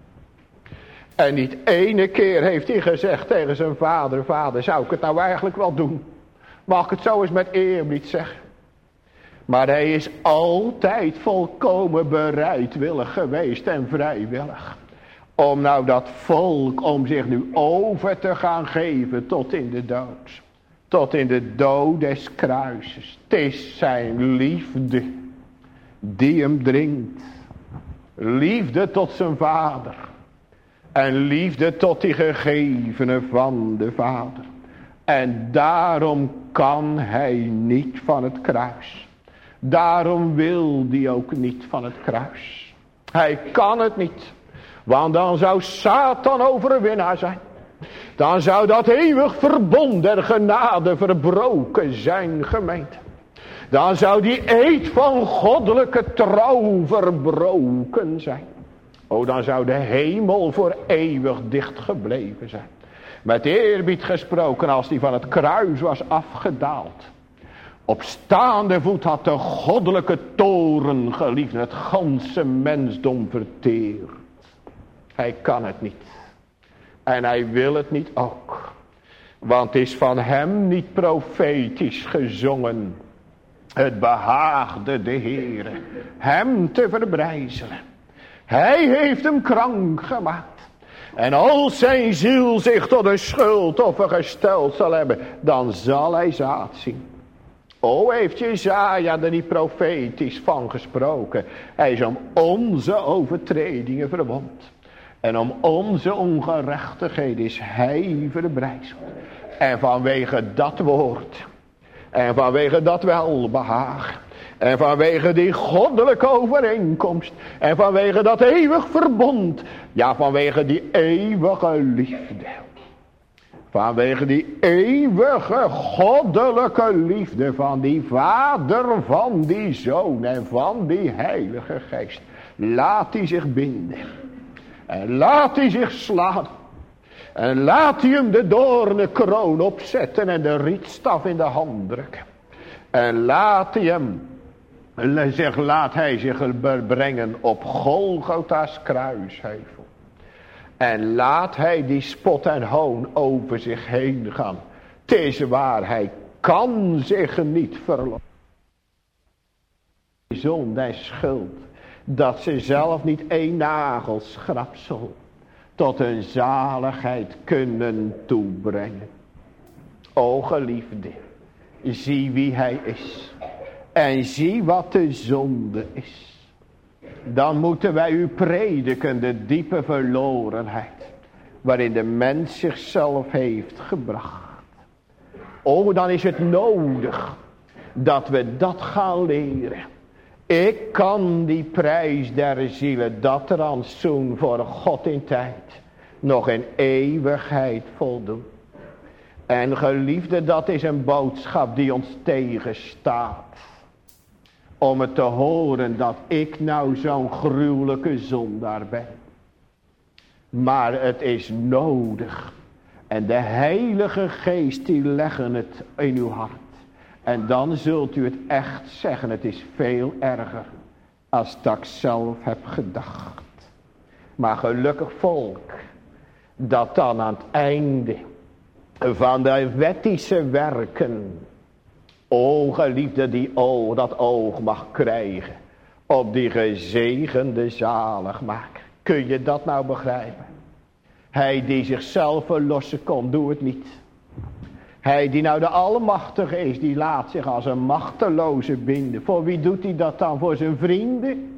[SPEAKER 1] En niet ene keer heeft hij gezegd tegen zijn vader, vader, zou ik het nou eigenlijk wel doen? Mag ik het zo eens met eerbied zeggen? Maar hij is altijd volkomen bereidwillig geweest en vrijwillig. Om nou dat volk, om zich nu over te gaan geven tot in de dood. Tot in de dood des kruises. Het is zijn liefde die hem dringt. Liefde tot zijn vader. En liefde tot die gegevene van de vader. En daarom kan hij niet van het kruis. Daarom wil hij ook niet van het kruis. Hij kan het niet. Want dan zou Satan overwinnaar zijn. Dan zou dat eeuwig verbond der genade verbroken zijn, gemeente. Dan zou die eed van goddelijke trouw verbroken zijn. O, dan zou de hemel voor eeuwig dicht gebleven zijn. Met eerbied gesproken, als die van het kruis was afgedaald. Op staande voet had de goddelijke toren, geliefd, het ganse mensdom verteerd. Hij kan het niet. En hij wil het niet ook. Want het is van hem niet profetisch gezongen. Het behaagde de Heere hem te verbrijzelen. Hij heeft hem krank gemaakt. En als zijn ziel zich tot een schuldoffer gesteld zal hebben, dan zal hij zaad zien. O, heeft Jesaja er niet profetisch van gesproken. Hij is om onze overtredingen verwond. En om onze ongerechtigheden is hij verbrijzeld. En vanwege dat woord. En vanwege dat welbehaag. En vanwege die goddelijke overeenkomst. En vanwege dat eeuwig verbond. Ja, vanwege die eeuwige liefde. Vanwege die eeuwige goddelijke liefde van die Vader, van die Zoon en van die Heilige Geest. Laat hij zich binden. En laat hij zich slaan. En laat hij hem de doornenkroon opzetten en de rietstaf in de hand drukken. En laat hij hem, zeg, laat hij zich brengen op Golgotha's kruisheuvel. En laat hij die spot en hoon over zich heen gaan. Het is waar, hij kan zich niet verlossen. Zonde en schuld, dat ze zelf niet één nagelschrapsel tot een zaligheid kunnen toebrengen. O geliefde, zie wie hij is. En zie wat de zonde is. Dan moeten wij u prediken de diepe verlorenheid. Waarin de mens zichzelf heeft gebracht. O, dan is het nodig dat we dat gaan leren. Ik kan die prijs der zielen, dat rantsoen voor God in tijd, nog in eeuwigheid voldoen. En geliefde, dat is een boodschap die ons tegenstaat. Om het te horen dat ik nou zo'n gruwelijke zondaar ben. Maar het is nodig. En de Heilige Geest die leggen het in uw hart. En dan zult u het echt zeggen. Het is veel erger als dat ik zelf heb gedacht. Maar gelukkig volk. Dat dan aan het einde van de wettische werken. O geliefde, die oog, dat oog mag krijgen. Op die gezegende zaligmaker. Kun je dat nou begrijpen? Hij die zichzelf verlossen kon, doe het niet. Hij die nou de Almachtige is, die laat zich als een machteloze binden. Voor wie doet hij dat dan? Voor zijn vrienden?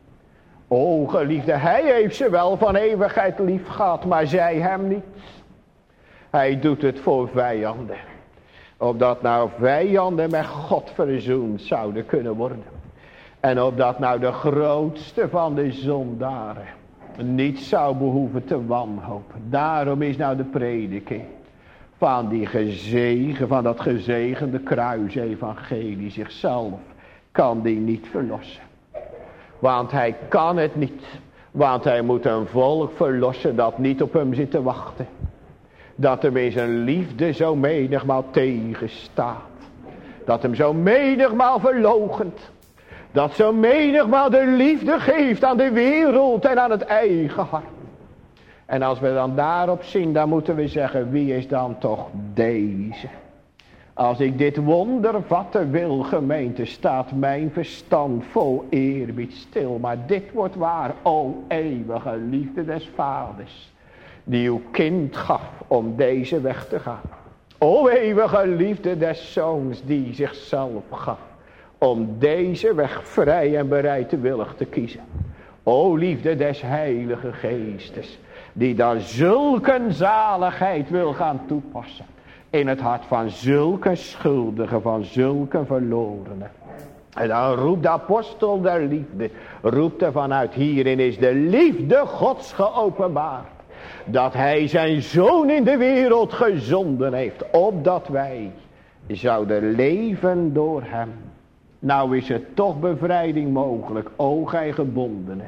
[SPEAKER 1] O geliefde, hij heeft ze wel van eeuwigheid lief gehad, maar zij hem niet. Hij doet het voor vijanden. Opdat nou vijanden met God verzoend zouden kunnen worden. En opdat nou de grootste van de zondaren niet zou behoeven te wanhopen. Daarom is nou de prediking van die gezegen, van dat gezegende kruisevangelie zichzelf kan die niet verlossen. Want hij kan het niet. Want hij moet een volk verlossen dat niet op hem zit te wachten. Dat hem in zijn liefde zo menigmaal tegenstaat. Dat hem zo menigmaal verloochent. Dat zo menigmaal de liefde geeft aan de wereld en aan het eigen hart. En als we dan daarop zien, dan moeten we zeggen, wie is dan toch deze? Als ik dit wonder vatten wil, gemeente, staat mijn verstand vol eerbied stil. Maar dit wordt waar, o eeuwige liefde des vaders, die uw kind gaf om deze weg te gaan. O eeuwige liefde des zoons, die zichzelf gaf om deze weg vrij en bereid te willig te kiezen. O liefde des heilige geestes, die dan zulke zaligheid wil gaan toepassen in het hart van zulke schuldigen, van zulke verlorenen. En dan roept de apostel der liefde, roept er vanuit, hierin is de liefde Gods geopenbaard. Dat hij zijn zoon in de wereld gezonden heeft, opdat wij zouden leven door hem. Nou is er toch bevrijding mogelijk, o gij gebondenen.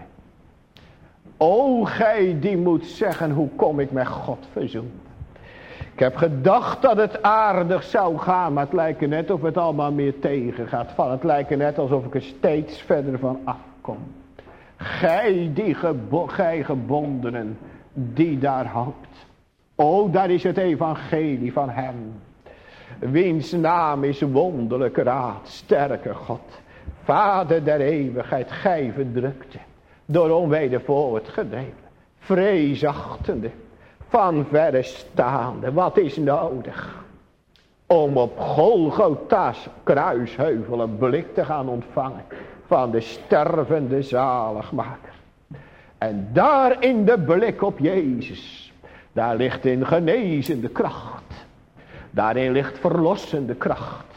[SPEAKER 1] O gij die moet zeggen, hoe kom ik met God verzoend. Ik heb gedacht dat het aardig zou gaan, maar het lijkt net of het allemaal meer tegen gaat vallen. Het lijkt net alsof ik er steeds verder van afkom. Gij die gebo- gij gebondenen die daar hangt. O, daar is het evangelie van hem. Wiens naam is wonderlijk raad, sterke God. Vader der eeuwigheid, gij verdrukte, door onweder voortgedreven, vreesachtende, van verre staande. Wat is nodig? Om op Golgotha's kruisheuvel een blik te gaan ontvangen van de stervende zaligmaker. En daar in de blik op Jezus, daar ligt in genezende kracht. Daarin ligt verlossende kracht.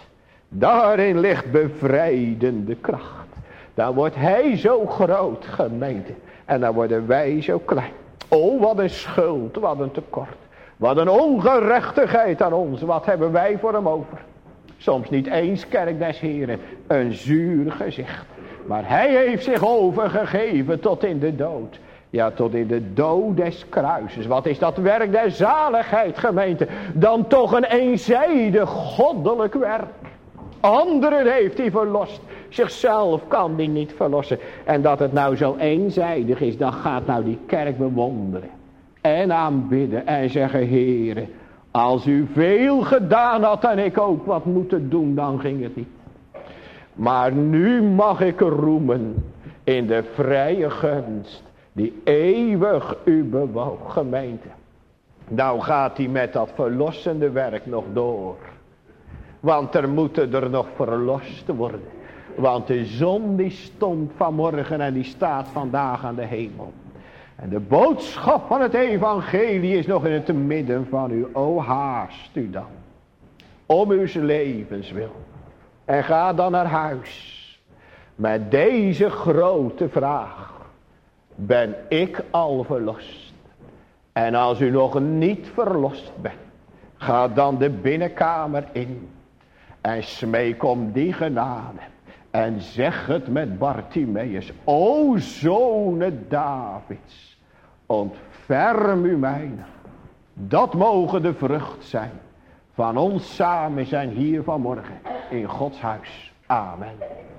[SPEAKER 1] Daarin ligt bevrijdende kracht. Dan wordt hij zo groot, gemeente. En dan worden wij zo klein. Oh, wat een schuld, wat een tekort. Wat een ongerechtigheid aan ons. Wat hebben wij voor hem over? Soms niet eens, kerk des Heren, een zuur gezicht. Maar hij heeft zich overgegeven tot in de dood. Ja, tot in de dood des kruises. Wat is dat werk der zaligheid, gemeente? Dan toch een eenzijdig goddelijk werk. Anderen heeft hij verlost. Zichzelf kan hij niet verlossen. En dat het nou zo eenzijdig is, dan gaat nou die kerk bewonderen. En aanbidden en zeggen, Heere, als u veel gedaan had en ik ook wat moeten doen, dan ging het niet. Maar nu mag ik roemen in de vrije gunst die eeuwig u bewoog, gemeente. Nou gaat hij met dat verlossende werk nog door. Want er moeten er nog verlost worden. Want de zon die stond vanmorgen en die staat vandaag aan de hemel. En de boodschap van het evangelie is nog in het midden van u. O, haast u dan. Om uw levens wil. En ga dan naar huis. Met deze grote vraag. Ben ik al verlost? En als u nog niet verlost bent. Ga dan de binnenkamer in. En smeek om die genade. En zeg het met Bartimeus. O zonen Davids. Ontferm u mij. Dat mogen de vrucht zijn. Van ons samen zijn hier vanmorgen. In Gods huis. Amen.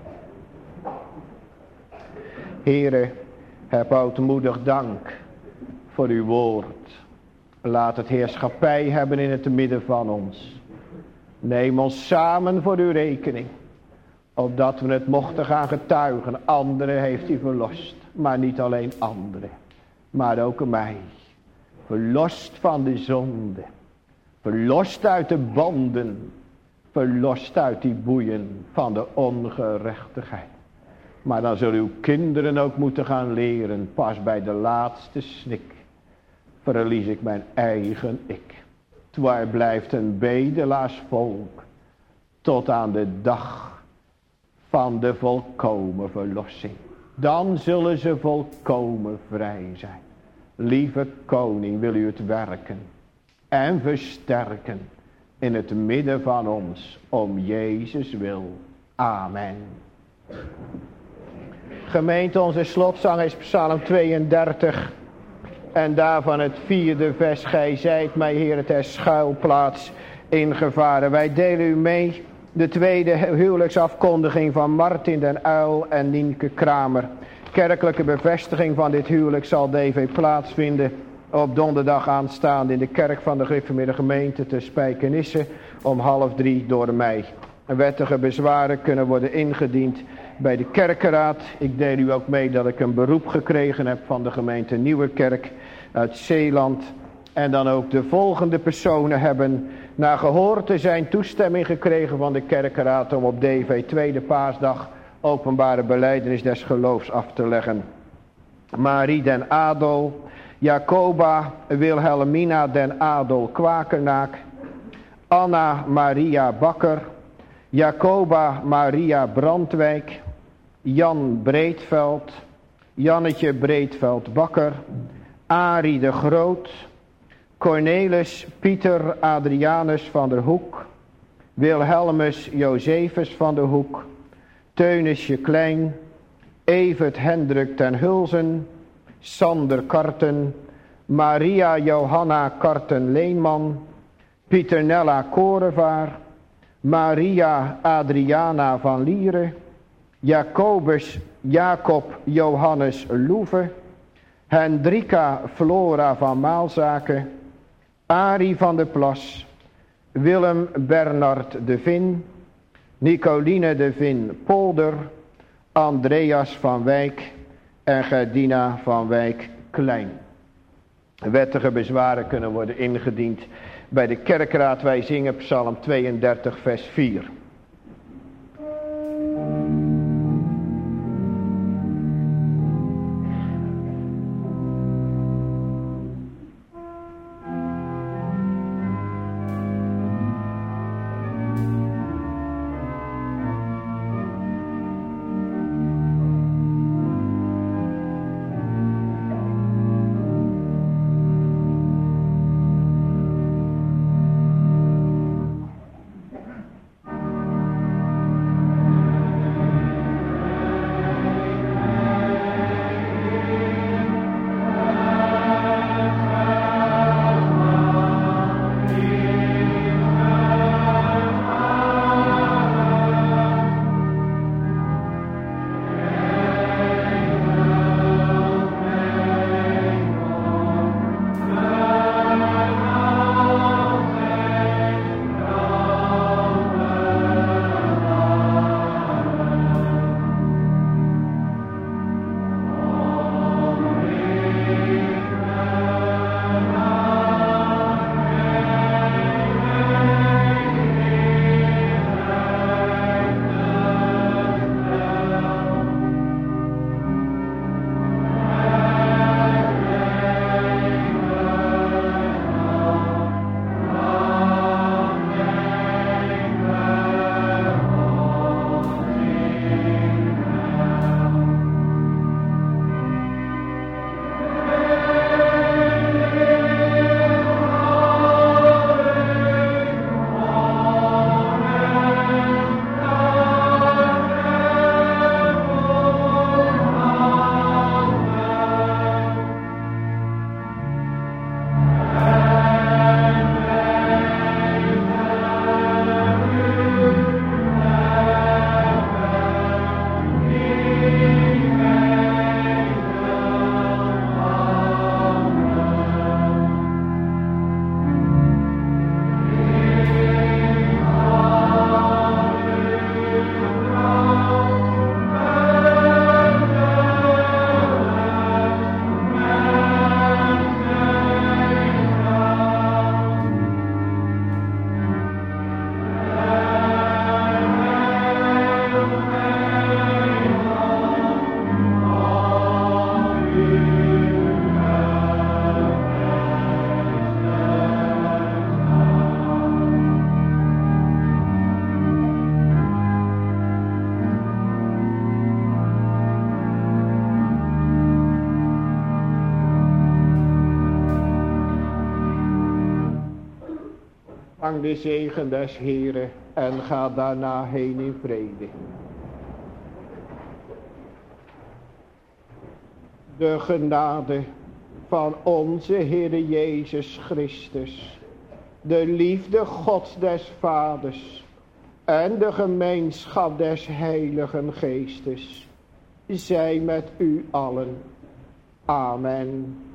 [SPEAKER 1] Heere, heb ootmoedig dank voor uw woord. Laat het heerschappij hebben in het midden van ons. Neem ons samen voor uw rekening. Opdat we het mochten gaan getuigen. Anderen heeft u verlost. Maar niet alleen anderen. Maar ook mij. Verlost van de zonde. Verlost uit de banden. Verlost uit die boeien van de ongerechtigheid. Maar dan zullen uw kinderen ook moeten gaan leren. Pas bij de laatste snik. Verlies ik mijn eigen ik. Waar blijft een bedelaarsvolk. Tot aan de dag van de volkomen verlossing. Dan zullen ze volkomen vrij zijn. Lieve koning, wil u het werken. En versterken. In het midden van ons. Om Jezus wil. Amen. Gemeente, onze slotzang is Psalm tweeëndertig. En daarvan het vierde vers. Gij zijt mij, Heer, ter schuilplaats ingevaren. Wij delen u mee de tweede huwelijksafkondiging van Martin den Uyl en Nienke Kramer. Kerkelijke bevestiging van dit huwelijk zal D V plaatsvinden op donderdag aanstaande in de kerk van de gereformeerde gemeente te Spijkenisse om half drie door mij. Wettige bezwaren kunnen worden ingediend bij de kerkenraad. Ik deel u ook mee dat ik een beroep gekregen heb van de gemeente Nieuwerkerk uit Zeeland. En dan ook de volgende personen hebben na gehoor te zijn toestemming gekregen van de kerkenraad om op D V tweede paasdag openbare belijdenis des geloofs af te leggen. Marie den Adel, Jacoba Wilhelmina den Adel Kwakenaak, Anna Maria Bakker, Jacoba Maria Brandwijk, Jan Breedveld, Jannetje Breedveld Bakker, Arie de Groot, Cornelis Pieter Adrianus van der Hoek, Wilhelmus Josephus van der Hoek, Teunisje Klein, Evert Hendrik ten Hulzen, Sander Karten, Maria Johanna Karten-Leenman, Pieternella Korevaar, Maria Adriana van Lieren, Jacobus Jacob Johannes Loeve, Hendrika Flora van Maalzaken, Arie van der Plas, Willem Bernard de Vin, Nicoline de Vin Polder, Andreas van Wijk en Gerdina van Wijk Klein. Wettige bezwaren kunnen worden ingediend bij de kerkraad. Wij zingen Psalm tweeëndertig vers vier. Vang de zegen des Heren en ga daarna heen in vrede. De genade van onze Heere Jezus Christus, de liefde Gods des Vaders en de gemeenschap des Heiligen Geestes, zij met u allen. Amen.